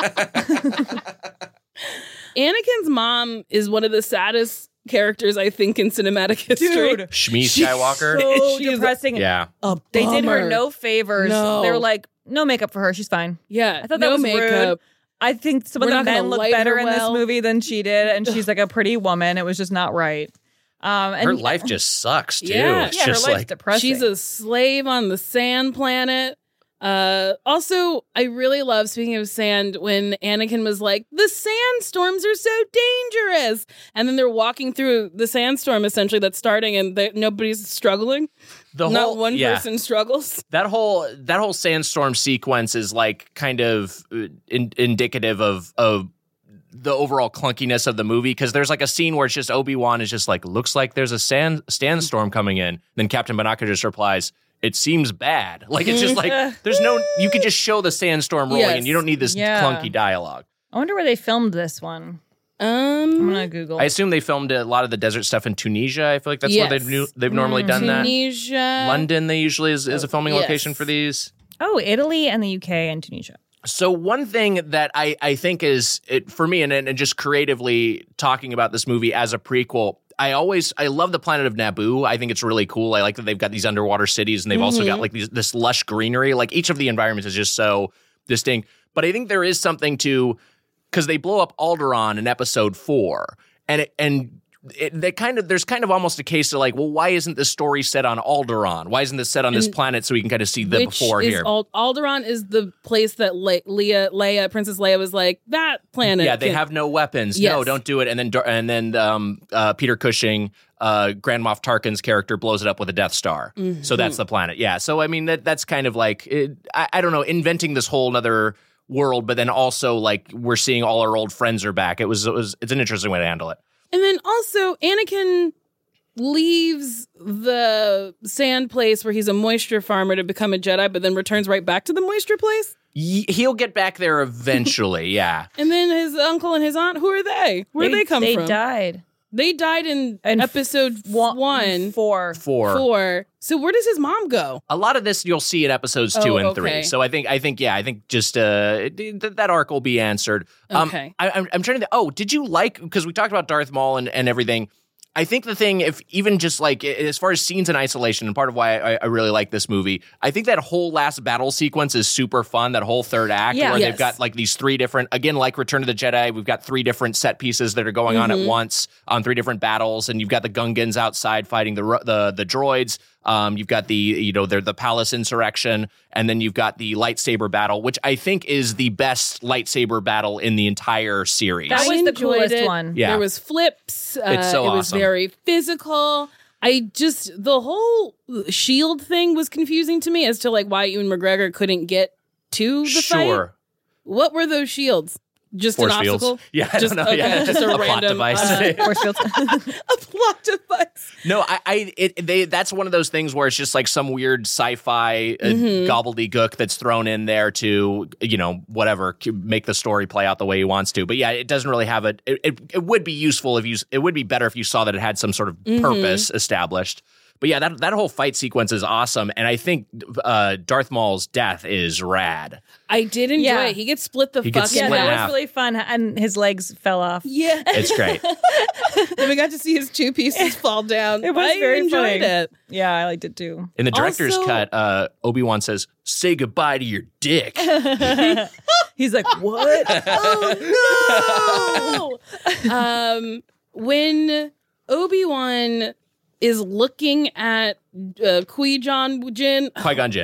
Anakin's mom is one of the saddest characters, I think, in cinematic history. Dude. Shmi Skywalker. So She's depressing. yeah. A They did her bummer. no favors. No. They were like, no makeup for her. She's fine. Yeah, I thought no that was makeup. rude. I think some We're of not the gonna men look light better her in well. this movie than she did, and she's like a pretty woman. It was just not right. Um, and Her life just sucks too. Yeah. It's yeah, her just life's like depressing. She's a slave on the sand planet. Uh, also, I really love, speaking of sand, when Anakin was like, the sandstorms are so dangerous. And then they're walking through the sandstorm, essentially, that's starting, and they- nobody's struggling. the Not whole one yeah. person struggles. That whole that whole sandstorm sequence is like kind of uh, in, indicative of of the overall clunkiness of the movie, because there's like a scene where it's just Obi-Wan is just like, looks like there's a sand sandstorm coming in. Then Captain Panaka just replies, it seems bad. Like it's just like there's no you could just show the sandstorm rolling Yes. and you don't need this Yeah. clunky dialogue. I wonder where they filmed this one. Um, I'm gonna Google. I assume they filmed a lot of the desert stuff in Tunisia. I feel like that's Yes. where they've new, they've normally done that. Tunisia. London, they usually is, is a filming Yes. location for these. oh, Italy and the U K and Tunisia. So one thing that I, I think is it, for me, and, and just creatively talking about this movie as a prequel, I always I love the planet of Naboo. I think it's really cool. I like that they've got these underwater cities, and they've also got like these, this lush greenery. Like each of the environments is just so distinct. But I think there is something to, because they blow up Alderaan in Episode Four, and it, and. It, they kind of there's kind of almost a case of like, well, why isn't this story set on Alderaan? Why isn't this set on this And planet so we can kind of see the Which before is here? Ald- Alderaan is the place that Le- Leia, Leia, Princess Leia was like, that planet. Yeah, they can- have no weapons. Yes. No, don't do it. And then Dar- and then um, uh, Peter Cushing, uh, Grand Moff Tarkin's character, blows it up with a Death Star. Mhm. So that's the planet. Yeah. So I mean that that's kind of like it, I, I don't know, inventing this whole other world, but then also like we're seeing all our old friends are back. It was it was it's an interesting way to handle it. And then also, Anakin leaves the sand place where he's a moisture farmer to become a Jedi, but then returns right back to the moisture place. Ye- He'll get back there eventually. Yeah. And then his uncle and his aunt, who are they? Where They- they come they from? died. They died in And episode one, one, Four. Four. four. So where does his mom go? A lot of this you'll see in episodes two Oh, and okay. three. So I think, I think, yeah, I think just uh, th- that arc will be answered. Um, Okay. I, I'm, I'm trying to. Think, oh, did you like? Because we talked about Darth Maul and, and everything. I think the thing, if even just like as far as scenes in isolation, and part of why I, I really like this movie, I think that whole last battle sequence is super fun. That whole third act Yeah. where Yes. they've got like these three different, again, like Return of the Jedi, we've got three different set pieces that are going on Mm-hmm. at once on three different battles, and you've got the Gungans outside fighting the ro- the the droids. Um, you've got the, you know, they're the palace insurrection, and then you've got the lightsaber battle, which I think is the best lightsaber battle in the entire series. That I was the enjoyed coolest it. one. Yeah. There was flips. Uh, It's so it was awesome. very physical. I just, the whole shield thing was confusing to me as to like why Ewan McGregor couldn't get to the fight. Sure. What were those shields? Just Force an fields. obstacle? Yeah, I just, don't know. okay, Yeah, just a, a plot random device. uh, Force fields. a plot device. No, I, I, it, they, that's one of those things where it's just like some weird sci-fi uh, Mhm. gobbledygook that's thrown in there to, you know, whatever, c- make the story play out the way he wants to. But yeah, it doesn't really have a. It, it, it would be useful if you. It would be better if you saw that it had some sort of Mhm. purpose established. But yeah, that that whole fight sequence is awesome, and I think uh, Darth Maul's death is rad. I did enjoy Yeah. it. He gets split the He fuck gets Yeah, in split in that half. was really fun, and his legs fell off. Yeah. It's great. And we got to see his two pieces fall down. It was I very enjoyed funny. it. Yeah, I liked it too. In the director's Also- cut, uh, Obi-Wan says, "Say goodbye to your dick." He's like, what? Oh no! um, when Obi-Wan is looking at uh, Qui-Gon Jinn, Qui-Gon Jinn.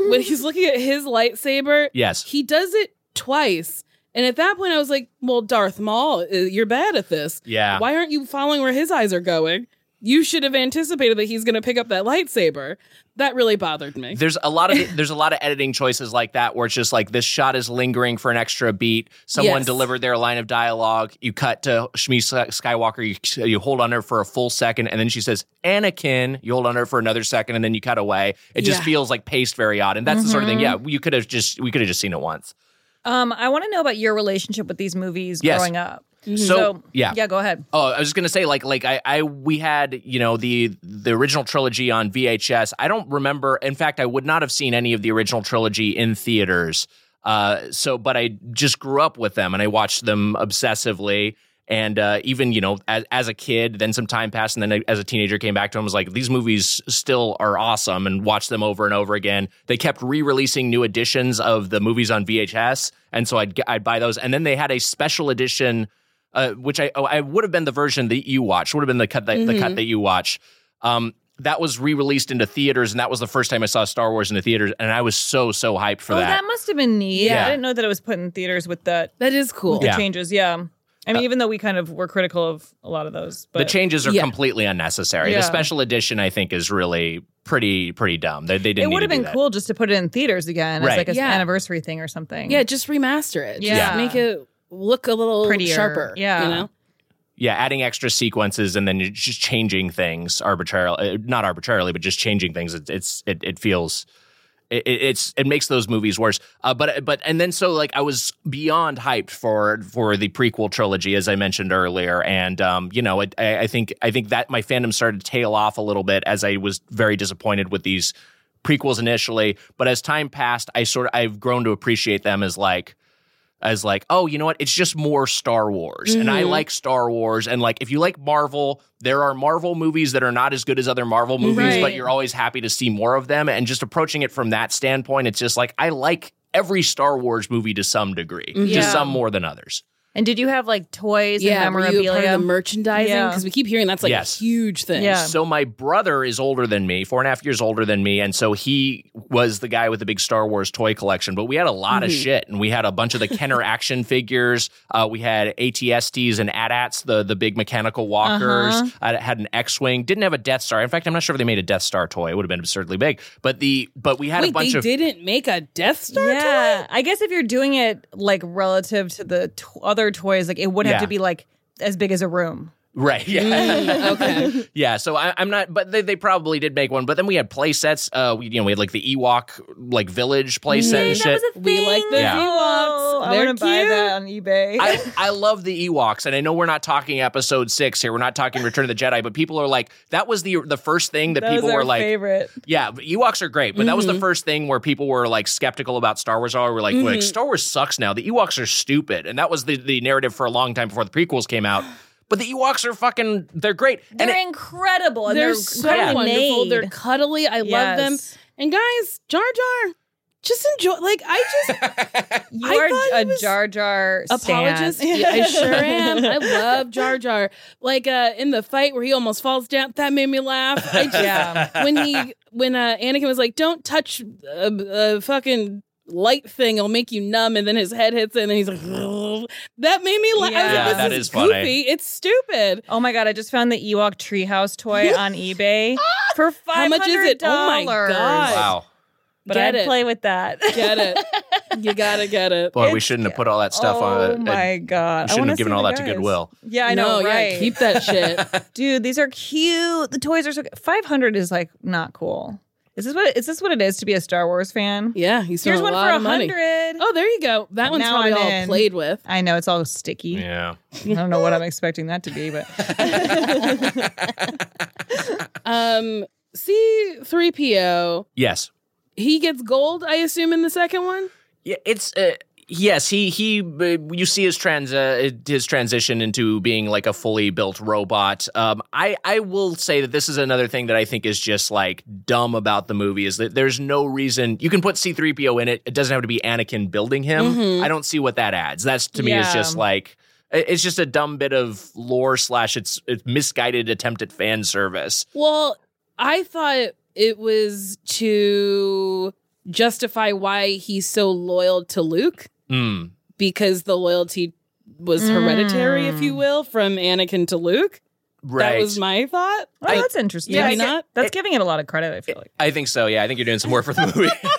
when he's looking at his lightsaber, Yes. he does it twice. And at that point, I was like, well, Darth Maul, uh, you're bad at this. Yeah. Why aren't you following where his eyes are going? You should have anticipated that he's going to pick up that lightsaber. That really bothered me. There's a lot of there's a lot of editing choices like that where it's just like this shot is lingering for an extra beat. Someone Yes. delivered their line of dialogue. You cut to Shmi Skywalker. You, you hold on her for a full second, and then she says Anakin. You hold on her for another second, and then you cut away. It just Yeah. feels like paced very odd, and that's the sort of thing. Mhm. Yeah, you could have just we could have just seen it once. Um, I want to know about your relationship with these movies Yes. growing up. So, yeah, yeah, go ahead. Oh, I was just gonna say, like, like I, I, we had, you know, the the original trilogy on V H S. I don't remember. In fact, I would not have seen any of the original trilogy in theaters. Uh, so, but I just grew up with them, and I watched them obsessively. And uh, even, you know, as, as a kid, then some time passed, and then I, as a teenager, came back to them. Was like, these movies still are awesome, and watched them over and over again. They kept re-releasing new editions of the movies on V H S, and so I'd I'd buy those. And then they had a special edition. Uh, which I oh, I would have been the version that you watched, would have been the cut that, Mm-hmm. the cut that you watch. Um, that was re-released into theaters, and that was the first time I saw Star Wars in the theaters, and I was so so hyped for oh, that. that must have been neat. Yeah. I didn't know that it was put in theaters with that. That is cool. With the Yeah. changes, yeah. I mean, Uh, even though we kind of were critical of a lot of those, but the changes are yeah. completely unnecessary. Yeah. The special edition, I think, is really pretty pretty dumb. They, they didn't. It would have need to been do that. cool just to put it in theaters again Right. as like an Yeah. anniversary thing or something. Yeah, just remaster it. Yeah. Just make it look a little Prettier. sharper. Yeah. You know? Yeah, adding extra sequences and then you're just changing things arbitrarily, uh, not arbitrarily, but just changing things. It's, it's it, it feels, it, it's it makes those movies worse. Uh, but but and then so like I was beyond hyped for for the prequel trilogy, as I mentioned earlier, and um, you know, it, I, I think I think that my fandom started to tail off a little bit as I was very disappointed with these prequels initially. But as time passed, I sort of I've grown to appreciate them as like. As like, oh, you know what? It's just more Star Wars. And I Mhm. like Star Wars. And like, if you like Marvel, there are Marvel movies that are not as good as other Marvel movies, Right. but you're always happy to see more of them. And just approaching it from that standpoint, it's just like, I like every Star Wars movie to some degree, Mhm. just Yeah. some more than others. And did you have like toys Yeah, and were you a part memorabilia? of the merchandising? Yeah. Because we keep hearing that's like Yes. a huge thing. Yeah. So my brother is older than me, four and a half years older than me. And so he was the guy with the big Star Wars toy collection. But we had a lot of Mhm. shit. And we had a bunch of the Kenner action figures. Uh, we had A T S Ts and A T A Ts, the, the big mechanical walkers. Uh-huh. I had an X-Wing. Didn't have a Death Star. In fact, I'm not sure if they made a Death Star toy. It would have been absurdly big. But the but we had Wait, a bunch they of... didn't make a Death Star Yeah, I guess if you're doing it like relative to the to- other toys, like it would have Yeah. to be like as big as a room. Right. Yeah. Mm, okay. Yeah. So I, I'm not, but they, they probably did make one. But then we had play sets. Uh, we, you know, we had like the Ewok like village play set and that shit. was a We like the Yeah. Oh, Ewoks. I They're want to buy cute. that on eBay. I, I love the Ewoks, and I know we're not talking episode six here. We're not talking Return of the Jedi, but people are like, that was the the first thing that, that people was our were like, favorite. yeah, but Ewoks are great, but that was the Mhm. first thing where people were like skeptical about Star Wars. Or were like, Mhm. like, Star Wars sucks now. The Ewoks are stupid, and that was the the narrative for a long time before the prequels came out. But the Ewoks are fucking, they're great. They're and it, incredible. And They're, they're, so incredibly wonderful. made. They're cuddly. I love them. Yes. And guys, Jar Jar, just enjoy. Like I just You I are thought a he was Jar Jar apologist. stan. Yeah, I sure am. I love Jar Jar. Like uh, in the fight where he almost falls down, that made me laugh. I just, Yeah. when he when uh, Anakin was like, "Don't touch a, a fucking light thing; it'll make you numb," and then his head hits it, and then he's like, "That made me laugh." I was Yeah. like, Yeah, this that is, is funny. goofy. It's stupid. Oh my god! I just found the Ewok treehouse toy on eBay for five How hundred much is it? Oh my god! wow. But Get I'd it. play with that. Get it. You gotta get it. Boy, we It's- shouldn't have put all that stuff oh on. uh, my god! I shouldn't wanna have given see all the that to guys. Goodwill. Yeah, I know, no, right? Yeah, keep that shit. Dude, these are cute. The toys are so good. five hundred is like not cool. Is this what is this what it is to be a Star Wars fan? Yeah, he's Here's a one lot for of money. one hundred. Oh, there you go. That one's Now probably I'm all in. played with. I know it's all sticky. Yeah. I don't know what I'm expecting that to be, but Um, C three P O. Yes. He gets gold, I assume, in the second one. Yeah, it's uh, yes. He he. Uh, you see his trans uh, his transition into being like a fully built robot. Um, I I will say that this is another thing that I think is just like dumb about the movie is that there's no reason you can put C three P O in it. It doesn't have to be Anakin building him. Mhm. I don't see what that adds. That's to me is Yeah. just like. It's just a dumb bit of lore slash it's, it's misguided attempt at fan service. Well, I thought it was to justify why he's so loyal to Luke Mm. because the loyalty was hereditary, if you will, from Anakin to Luke. Right. That was my thought. Oh, that's interesting. Maybe Yeah, not. That's giving it a lot of credit, I feel like. I think so. Yeah, I think you're doing some work for the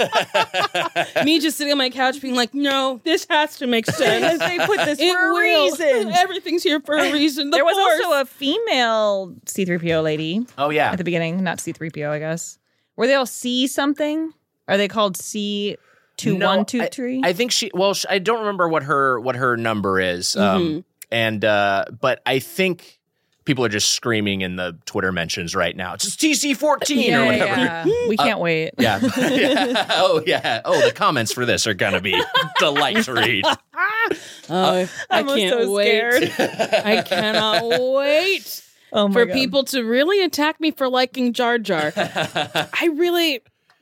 movie. Me just sitting on my couch being like, no, this has to make sense. They put this It for a will. reason. Everything's here for a reason. The There was Force. also a female C three P O lady. Oh, yeah. At the beginning, not C three P O, I guess. Were they all C something? Are they called C two one two three? I think she. Well, sh I don't remember what her what her number is. Um, Mhm. and uh, but I think people are just screaming in the Twitter mentions right now. It's T C fourteen Yeah, or yeah, whatever. yeah. We can't wait. Yeah. yeah. Oh yeah. Oh, the comments for this are gonna be delight to read. Oh, I I'm can't so wait. scared. I cannot wait Oh my for God. people to really attack me for liking Jar Jar. I really,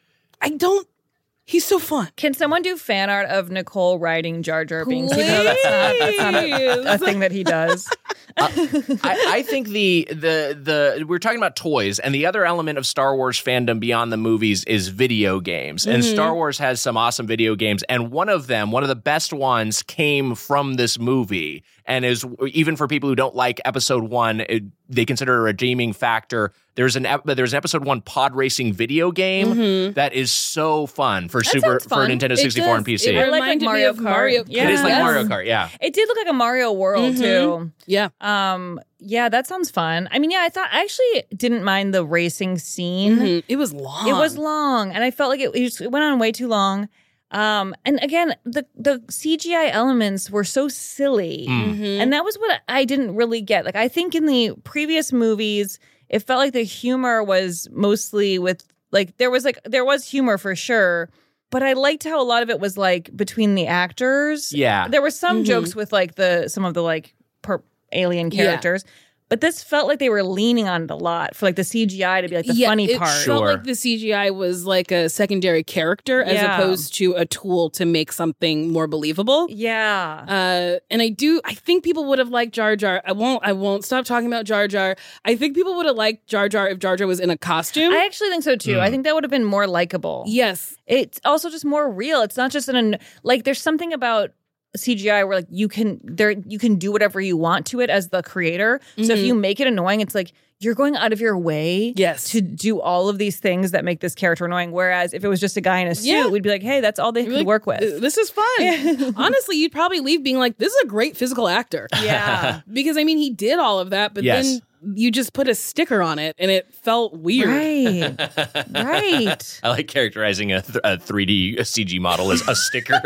I don't. He's so fun. Can someone do fan art of Nicole riding Jar Jar Binks? Even though that's not, that's not a, a thing that he does. Uh, I, I think the the the we're talking about toys, and the other element of Star Wars fandom beyond the movies is video games. And Mhm. Star Wars has some awesome video games, and one of them, one of the best ones, came from this movie, and is even for people who don't like Episode One, it, they consider it a redeeming factor. There's an ep- there's an Episode One pod racing video game Mhm. that is so fun for That Super sounds for fun. Nintendo It sixty-four does. and P C. It I like, like reminded me Mario of Kart. Mario Kart. It is like Yes. Mario Kart, yeah. It did look like a Mario World Mhm. too. Yeah. Um. Yeah, that sounds fun. I mean, yeah, I thought I actually didn't mind the racing scene. Mhm. It was long. It was long, and I felt like it, it, just, it went on way too long. Um, and again, the the C G I elements were so silly, Mm. Mhm. and that was what I didn't really get. Like, I think in the previous movies, it felt like the humor was mostly with like there was like there was humor for sure, but I liked how a lot of it was like between the actors. Yeah. there were some Mhm. jokes with like the some of the like per, alien Yeah. characters. But this felt like they were leaning on it a lot for like the C G I to be like the yeah, funny it part. felt like the C G I was like a secondary character as Yeah. opposed to a tool to make something more believable. Yeah. Uh, and I do. I think people would have liked Jar Jar. I won't. I won't stop talking about Jar Jar. I think people would have liked Jar Jar if Jar Jar was in a costume. I actually think so too. I think that would have been more likable. Yes. It's also just more real. It's not just an like there's something about C G I where like you can there you can do whatever you want to it as the creator. So if Mhm. you make it annoying, it's like you're going out of your way yes. to do all of these things that make this character annoying. Whereas if it was just a guy in a suit, Yeah. we'd be like, hey, that's all they could Like, work with. "Uh, This is fun. Honestly, you'd probably leave being like, this is a great physical actor. Yeah. Because I mean, he did all of that, but Yes. then you just put a sticker on it and it felt weird. Right. Right. I like characterizing a, th- a three D C G model as a sticker,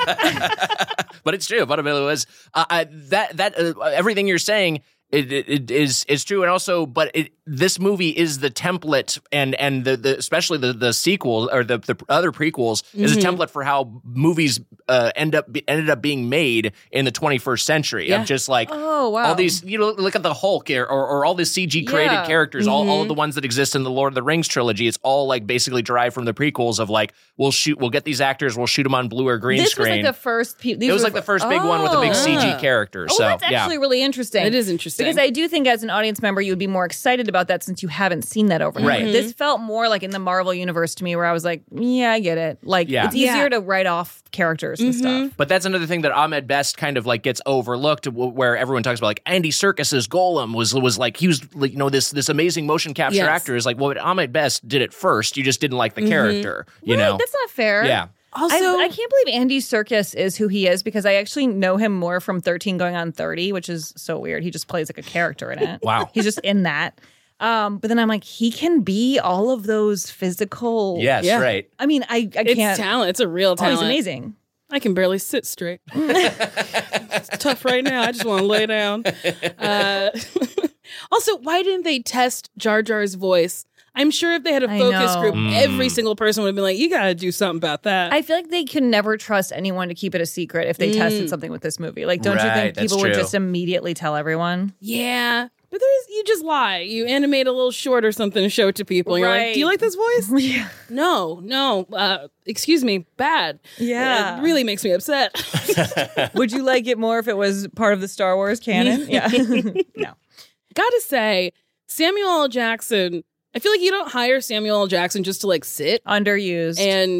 but it's true. But it was uh, I, that that uh, everything you're saying. It, it, it is is true, and also, but it, this movie is the template, and and the, the especially the the sequel or the, the other prequels is a Mhm. template for how movies uh, end up ended up being made in the twenty-first century. Yeah. Of just like Oh, wow. all these, you know, look at the Hulk or or, or all the C G created Yeah. characters, all, all of Mhm. the ones that exist in the Lord of the Rings trilogy. It's all like basically derived from the prequels of like we'll shoot, we'll get these actors, we'll shoot them on blue or green this screen. was like the first. Pe- these it was were like the first big one with the big C G Oh. characters. Oh, so that's yeah. actually really interesting. It is interesting. Because I do think as an audience member, you would be more excited about that since you haven't seen that over and Right. over. This felt more like in the Marvel universe to me where I was like, yeah, I get it. Like, Yeah. it's easier Yeah. to write off characters and stuff. But that's another thing that Ahmed Best kind of like gets overlooked, w- where everyone talks about like Andy Serkis's Golem was was like he was like, you know this this amazing motion capture Yes. actor is like well Ahmed Best did it first. You just didn't like the Mhm. character, you Right, know. that's not fair. Yeah. Also, I, I can't believe Andy Serkis is who he is because I actually know him more from thirteen going on thirty, which is so weird. He just plays like a character in it. Wow. He's just in that. Um, but then I'm like, he can be all of those physical. Yes, Yeah. right. I mean, I, I it's can't. talent. It's a real Oh, talent. he's amazing. I can barely sit straight. It's tough right now. I just want to lay down. Uh, also, why didn't they test Jar Jar's voice? I'm sure if they had a I focus know. group, Mm. every single person would have been like, you got to do something about that. I feel like they can never trust anyone to keep it a secret if they Mm. tested something with this movie. Like, don't you Right, think that's people would true. just immediately tell everyone? yeah. But there's, you just lie. You animate a little short or something and show it to people. And you're like, Right. do you like this voice? Yeah. No, no. Uh, excuse me. Bad. Yeah. It really makes me upset. Would you like it more if it was part of the Star Wars canon? Yeah. No. Gotta say, Samuel L. Jackson, I feel like you don't hire Samuel L. Jackson just to like sit Underused. and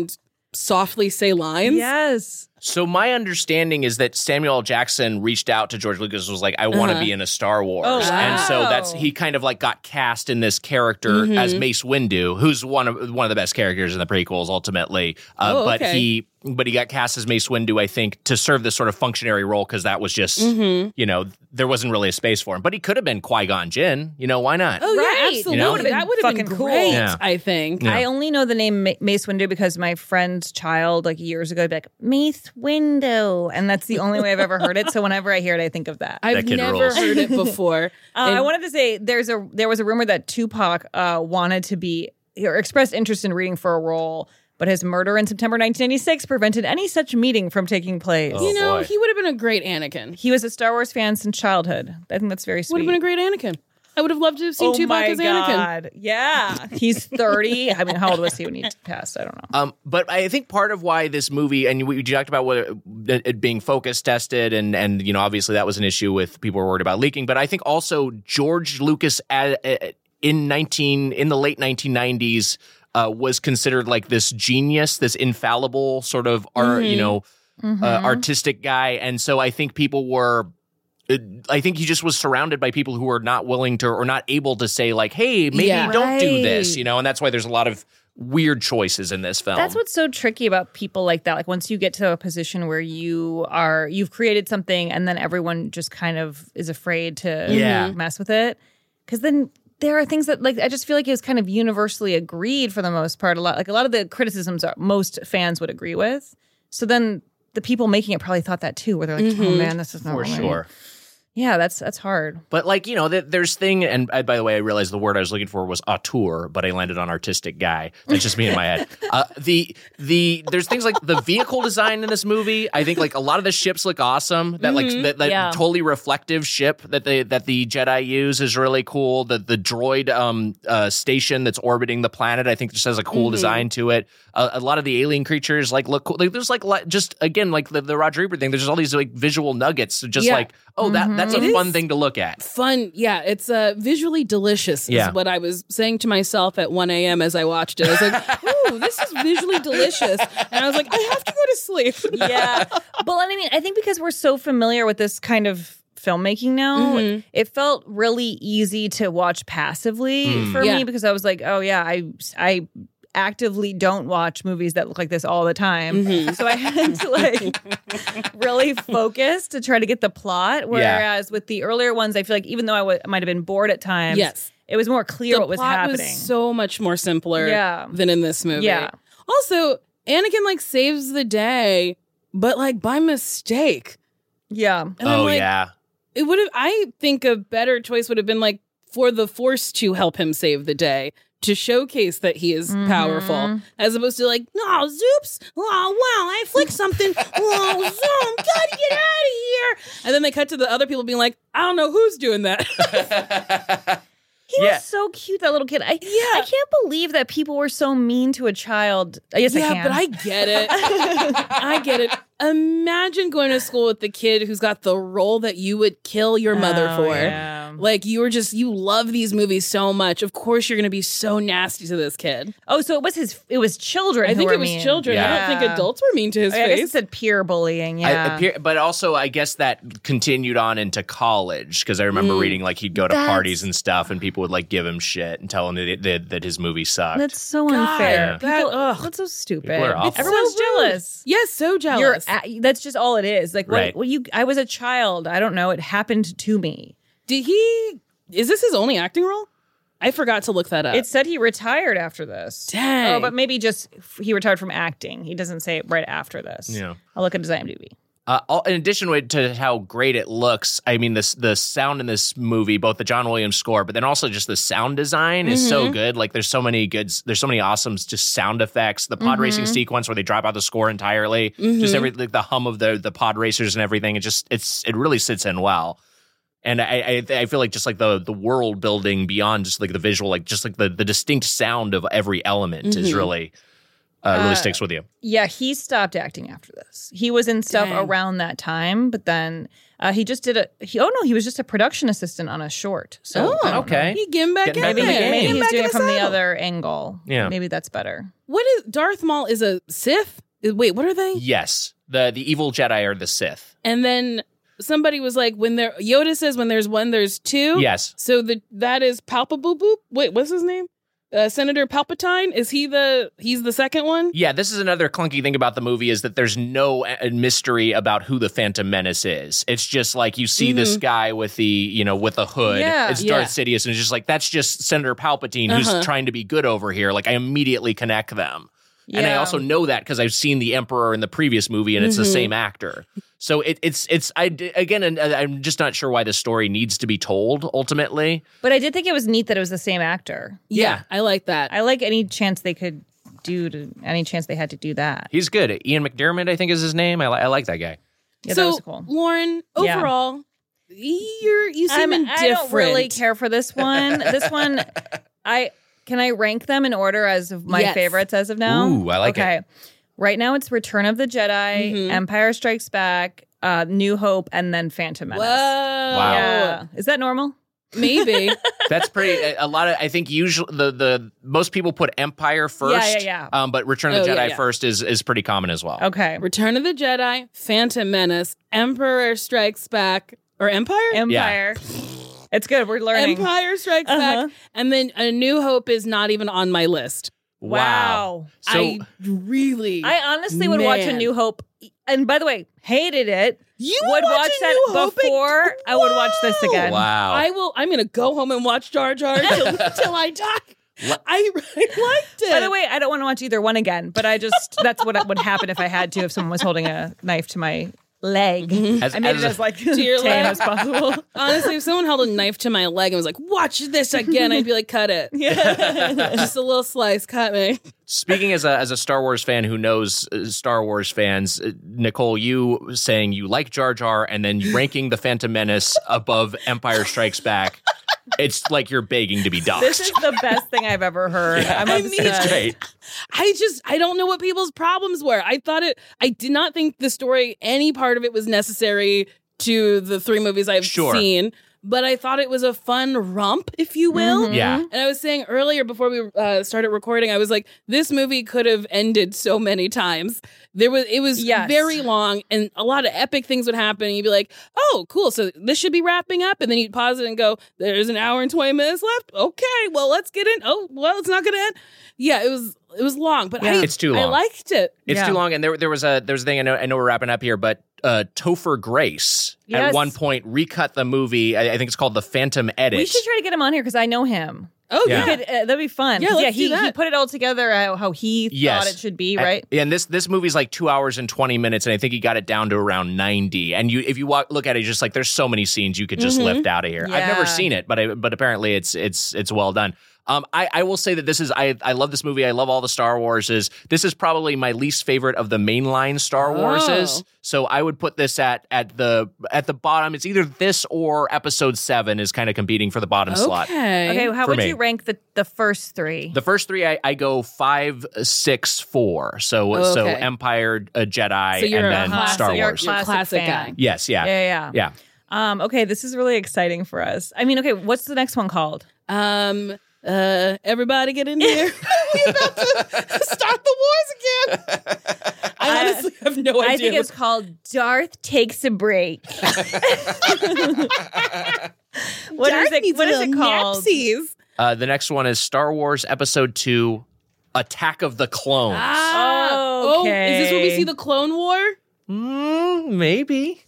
softly say lines. Yes. So my understanding is that Samuel L. Jackson reached out to George Lucas and was like, I want to Uh-huh. be in a Star Wars. Oh, wow. And so that's he kind of like got cast in this character Mhm. as Mace Windu, who's one of one of the best characters in the prequels ultimately. Uh, Oh, but okay. he but he got cast as Mace Windu, I think, to serve this sort of functionary role because that was just, Mhm. you know, there wasn't really a space for him. But he could have been Qui-Gon Jinn. You know, why not? Oh, Right. yeah, absolutely. You know? That would have been Fucking great, cool. Yeah. I think. Yeah. I only know the name Ma- Mace Windu because my friend's child, like years ago, would be like, Mace Windu. And that's the only way I've ever heard it. So whenever I hear it, I think of that. I've That kid never rules. heard it before. Uh, And- I wanted to say there's a there was a rumor that Tupac uh, wanted to be or expressed interest in reading for a role, but his murder in September nineteen ninety-six prevented any such meeting from taking place. Oh, you know, boy. he would have been a great Anakin. He was a Star Wars fan since childhood. I think that's very Would sweet. have been a great Anakin. I would have loved to have seen oh Tupac my as Anakin. God. Yeah. He's thirty. I mean, how old was he when he passed? I don't know. Um, but I think part of why this movie, and we talked about what it, it being focus tested, and and you know obviously that was an issue with people were worried about leaking. But I think also George Lucas at, at, in nineteen in the late nineteen nineties uh, was considered like this genius, this infallible sort of art, Mhm. you know, Mhm. uh, artistic guy, and so I think people were. I think he just was surrounded by people who were not willing to or not able to say like, "Hey, maybe Yeah. don't do Right. this," you know, and that's why there's a lot of weird choices in this film. That's what's so tricky about people like that. Like once you get to a position where you are, you've created something and then everyone just kind of is afraid to Yeah. mess with it. Because then there are things that like, I just feel like it was kind of universally agreed for the most part. A lot, like a lot of the criticisms are, most fans would agree with. So then the people making it probably thought that too, where they're like, oh Mhm. man, this is not for really. sure. Yeah, that's, that's hard. But like, you know, th- there's thing, and uh, by the way, I realized the word I was looking for was auteur, but I landed on artistic guy. That's just me in my head. Uh, the the there's things like the vehicle design in this movie. I think like a lot of the ships look awesome. That like Mhm, that, that yeah. totally reflective ship that they that the Jedi use is really cool. The the droid um uh, station that's orbiting the planet, I think, just has a cool Mhm. design to it. Uh, a lot of the alien creatures like look cool. Like, there's like li- just again like the, the Roger Ebert thing. There's just all these like visual nuggets. Just Yeah. like oh that that's a It fun is thing to look at. Fun, yeah. It's uh, visually delicious. Is Yeah. what I was saying to myself at one a.m. as I watched it. I was like, "Ooh, this is visually delicious," and I was like, "I have to go to sleep." Yeah. But I mean, I think because we're so familiar with this kind of filmmaking now, Mhm. it felt really easy to watch passively Mm. for Yeah. me because I was like, oh yeah, I I actively don't watch movies that look like this all the time. Mhm. So I had to like really focus to try to get the plot. Whereas with the earlier ones, I feel like even though I w- might have been bored at times, Yes. it was more clear The what was plot happening. was so much more simpler Yeah. than in this movie. Yeah. Also, Anakin like saves the day, but like by mistake. yeah. And I'm Oh like, yeah. It would have. I think a better choice would have been like for the Force to help him save the day, to showcase that he is Mhm. powerful, as opposed to like, oh, zoops, oh, wow, I flicked something, oh, zoom, gotta get out of here. And then they cut to the other people being like, I don't know who's doing that. He Yeah. was so cute, that little kid. I Yeah. I can't believe that people were so mean to a child. I guess I yeah, can. but I get it. I get it. Imagine going to school with the kid who's got the role that you would kill your mother Oh, for. yeah. Like you were just, you love these movies so much. Of course, you're going to be so nasty to this kid. Oh, so it was his. It was children. I who think were it was mean. children. I Yeah. don't think adults were mean to his I guess it face. said peer bullying. I, Yeah. appear, but also, I guess that continued on into college because I remember Mm. reading like he'd go to That's- parties and stuff, and people would like give him shit and tell him that, that, that his movie sucked. That's so God, unfair. that- People, ugh. that's so stupid. People are awful. It's Everyone's so rude. jealous. Yes, so You're jealous. a, that's just all it is. Like, Right. what, what you? I was a child. I don't know. It happened to me. Did he, is this his only acting role? I forgot to look that up. It said he retired after this. Dang. Oh, but maybe just he retired from acting. He doesn't say it right after this. Yeah. I'll look at his IMDb. Uh, all- in addition to how great it looks, I mean, this the sound in this movie, both the John Williams score, but then also just the sound design is so Mhm. good. Like, there's so many good, there's so many awesome just sound effects. The pod Mhm. racing sequence where they drop out the score entirely, Mhm. just every like the hum of the the pod racers and everything. It just it's it really sits in well. And I, I I feel like just like the the world building beyond just like the visual, like just like the the distinct sound of every element is Mhm. really uh, really Uh, sticks with you. Yeah, he stopped acting after this. He was in stuff Dang. around that time, but then uh, he just did a. He, oh no, he was just a production assistant on a short. So Oh, I don't okay. know. He get him back Getting in back Maybe, in the there. game. maybe Get him he's back doing in it from the saddle. other angle. Yeah. Maybe that's better. What is Darth Maul is a Sith? Wait, what are they? Yes, the the evil Jedi are the Sith. And then somebody was like, when there Yoda says when there's one, there's two. Yes. So the that is Palpable Boop. Wait, what's his name? Uh, Senator Palpatine. Is he the? He's the second one. Yeah, this is another clunky thing about the movie is that there's no uh, mystery about who the Phantom Menace is. It's just like you see this guy with the, you know, with a hood. Yeah. It's Darth Yeah. Sidious, and it's just like, that's just Senator Palpatine who's Uh-huh. trying to be good over here. Like, I immediately connect them. And I Yeah. also know that because I've seen the Emperor in the previous movie, and it's the same actor. So it, it's it's I again, and I'm just not sure why the story needs to be told ultimately. But I did think it was neat that it was the same actor. Yeah, I like that. I like any chance they could do to any chance they had to do that. He's good. Ian McDiarmid, I think, is his name. I, li- I like that guy. Yeah, so that was cool. Lauren, Yeah. overall, you're you seem I'm- indifferent. I don't really care for this one. This one, I can I rank them in order as of my Yes. favorites as of now. Ooh, I like it. okay. Right now, it's Return of the Jedi, Mhm. Empire Strikes Back, uh, New Hope, and then Phantom Whoa. Menace. Wow. Yeah, is that normal? Maybe. That's pretty. A a lot of I think usually the the most people put Empire first. yeah, yeah. Um, but Return of the Oh, Jedi yeah, yeah. first is is pretty common as well. Okay, Return of the Jedi, Phantom Menace, Emperor Strikes Back, or Empire? Empire. It's good. We're learning. Empire Strikes Uh-huh. Back, and then A New Hope is not even on my list. Wow. So I really, I honestly would watch A Man. New Hope. And by the way, hated it. You would watch watch A that New Hope before I would watch this Whoa. again. wow. I will. I'm gonna go home and watch Jar Jar till, till I die. Le- I really liked it. By the way, I don't want to watch either one again, but I just, that's what would happen if I had to, if someone was holding a knife to my leg. As- I made as it a- as like To your tame leg. as possible. honestly, if someone held a knife to my leg and was like, "Watch this again," I'd be like, "Cut it." Yeah. Just a little slice, cut me. Speaking as a as a Star Wars fan who knows uh, Star Wars fans, uh, Nicole, you saying you like Jar Jar and then ranking the Phantom Menace above Empire Strikes Back. It's like you're begging to be doxxed. This is the best thing I've ever heard. I'm I obsessed. mean, It's great. I just I don't know what people's problems were. I thought it. I did not think the story, any part of it, was necessary to the three movies I've Sure. seen. But I thought it was a fun romp, if you will. Yeah. And I was saying earlier before we uh, started recording, I was like, this movie could have ended so many times. There was it was Yes. very long, and a lot of epic things would happen. And you'd be like, oh, cool. So this should be wrapping up. And then you'd pause it and go, there's an hour and twenty minutes left. Okay, well, let's get in. Oh, well, it's not going to end. Yeah, it was it was long, but I, It's too long. I liked it. It's Yeah. too long, and there there was a there was a thing I know I know we're wrapping up here, but uh, Topher Grace at Yes. one point recut the movie. I, I think it's called the Phantom Edit. We should try to get him on here because I know him. Oh, Yeah. We could, uh, that'd be fun. Yeah, 'Cause, let's he, do that. he put it all together how, how he Yes. thought it should be, And- right? And this this movie's like two hours and twenty minutes, and I think he got it down to around ninety. And you, if you walk, look at it, just like there's so many scenes you could just Mhm. lift out of here. I've Yeah. never seen it, but I, but apparently it's it's it's well done. Um, I, I will say that this is I I love this movie. I love all the Star Warses. This is probably my least favorite of the mainline Star Warses. Oh. So I would put this at at the at the bottom. It's either this or Episode Seven is kind of competing for the bottom slot. Okay. Okay, how For would me. you rank the, the first three? The first three, I, I go five, six, four. So Oh, so okay. Empire, uh, Jedi, So you're and a then classic- Star you're a Wars. classic Classic fan. guy. Yes, yeah, Yeah, yeah, yeah. Um, okay, this is really exciting for us. I mean, okay, what's the next one called? Um. Uh. Everybody, get in here. we about to start the wars again. I honestly have no idea. I think it's called Darth Takes a Break. What is it? What is it called? Napsies. Uh, the next one is Star Wars Episode Two: Attack of the Clones. Ah. Oh, is this where we Okay. see the Clone War? Mm, maybe.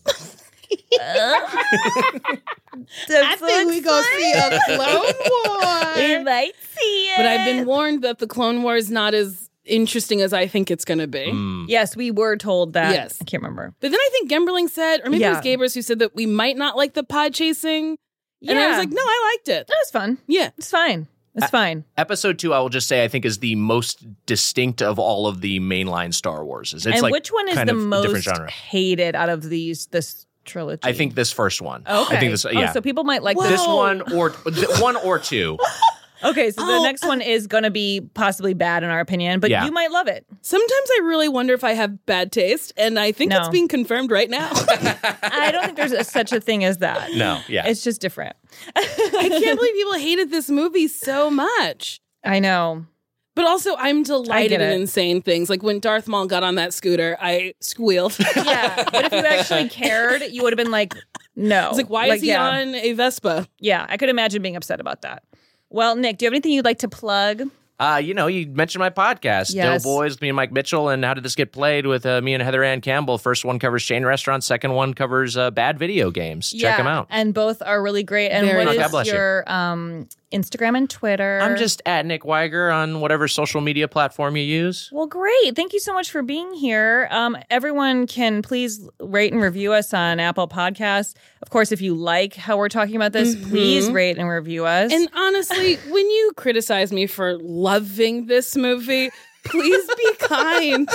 I think we gonna see a Clone We War. might see it. But I've been warned that the Clone War is not as interesting as I think it's going to be. Mm. Yes, we were told that. Yes. I can't remember. But then I think Gemberling said, or maybe Yeah. it was Gabers who said that we might not like the pod chasing. And I was Yeah. like, no, I liked it. That was fun. Yeah. It's fine. It's Uh, fine. Episode Two, I will just say, I think is the most distinct of all of the mainline Star Wars. It's And like which one is kind the of different most genre. hated out of these this trilogy? I think this first one. Okay. I think this. Oh, Yeah. so people might like Whoa. this. This one or th- one or two. Okay, so Oh, the next one is going to be possibly bad in our opinion, but Yeah. you might love it. Sometimes I really wonder if I have bad taste, and I think No. it's being confirmed right now. I don't think there's a, such a thing as that. No, yeah. It's just different. I can't believe people hated this movie so much. I know. But also, I'm delighted I get in it. insane things. Like when Darth Maul got on that scooter, I squealed. Yeah, but if you actually cared, you would have been like, no. I was like, why Like, is he yeah. on a Vespa? Yeah, I could imagine being upset about that. Well, Nick, do you have anything you'd like to plug? Uh, you know, you mentioned my podcast, Yes. Doughboys, me and Mike Mitchell, and How Did This Get Played with uh, me and Heather Ann Campbell. First one covers chain restaurants. Second one covers uh, bad video games. Check yeah, them out. And both are really great. And Very what God is bless you. your um, Instagram and Twitter? I'm just at Nick Weiger on whatever social media platform you use. Well, great. Thank you so much for being here. Um, everyone can please rate and review us on Apple Podcasts. Of course, if you like how we're talking about this, Mhm. please rate and review us. And honestly, when you criticize me for loving this movie, please be kind.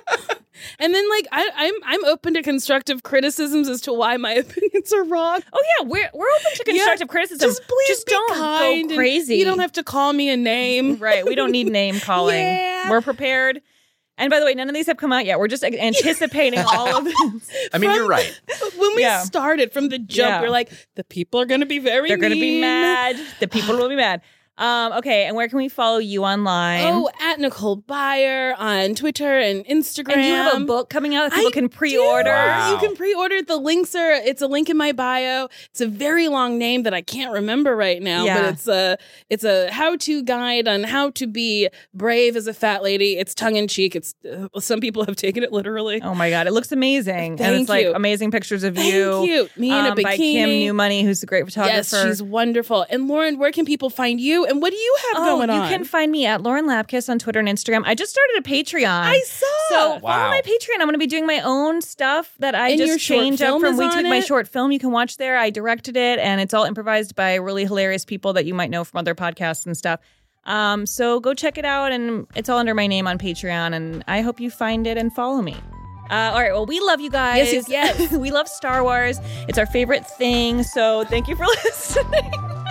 And then, like, I, I'm I'm open to constructive criticisms as to why my opinions are wrong. Oh yeah, we're we're open to constructive Yeah, criticism. Just please Just be don't kind go and crazy. You don't have to call me a name. Right. We don't need name calling. Yeah. We're prepared. And by the way, none of these have come out yet. We're just like, anticipating all of this. I mean, From- you're right. When we Yeah. started from the jump, Yeah. we're like, the people are going to be very They're going to be mean. mad. The people will be mad. Um, okay, and where can we follow you online? Oh, at Nicole Byer on Twitter and Instagram. and you have a book coming out that people I can pre-order. do. Wow. You can pre-order. The links are. It's a link in my bio. It's a very long name that I can't remember right now. Yeah. But it's a it's a how-to guide on how to be brave as a fat lady. It's tongue in cheek. It's uh, some people have taken it literally. Oh my God, it looks amazing. and Thank it's like you. amazing pictures of Thank you. you. Me in a um, by Kim bikini. Newmoney, who's a great photographer. Yes, she's wonderful. And Lauren, where can people find you? And what do you have Oh, going you on? can find me at Lauren Lapkus on Twitter and Instagram. I just started a Patreon. I saw. So follow Wow. my Patreon. I'm going to be doing my own stuff that I And your just short change up film from is week to on week. My it? short film you can watch there. I directed it, and it's all improvised by really hilarious people that you might know from other podcasts and stuff. Um, so go check it out, and it's all under my name on Patreon, and I hope you find it and follow me. Uh, all right, well, we love you guys. Yes, yes, yes. We love Star Wars. It's our favorite thing, so thank you for listening.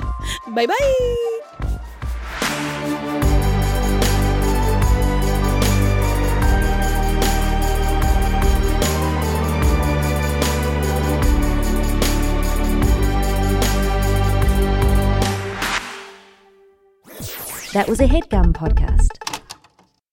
Bye-bye. That was a HeadGum podcast.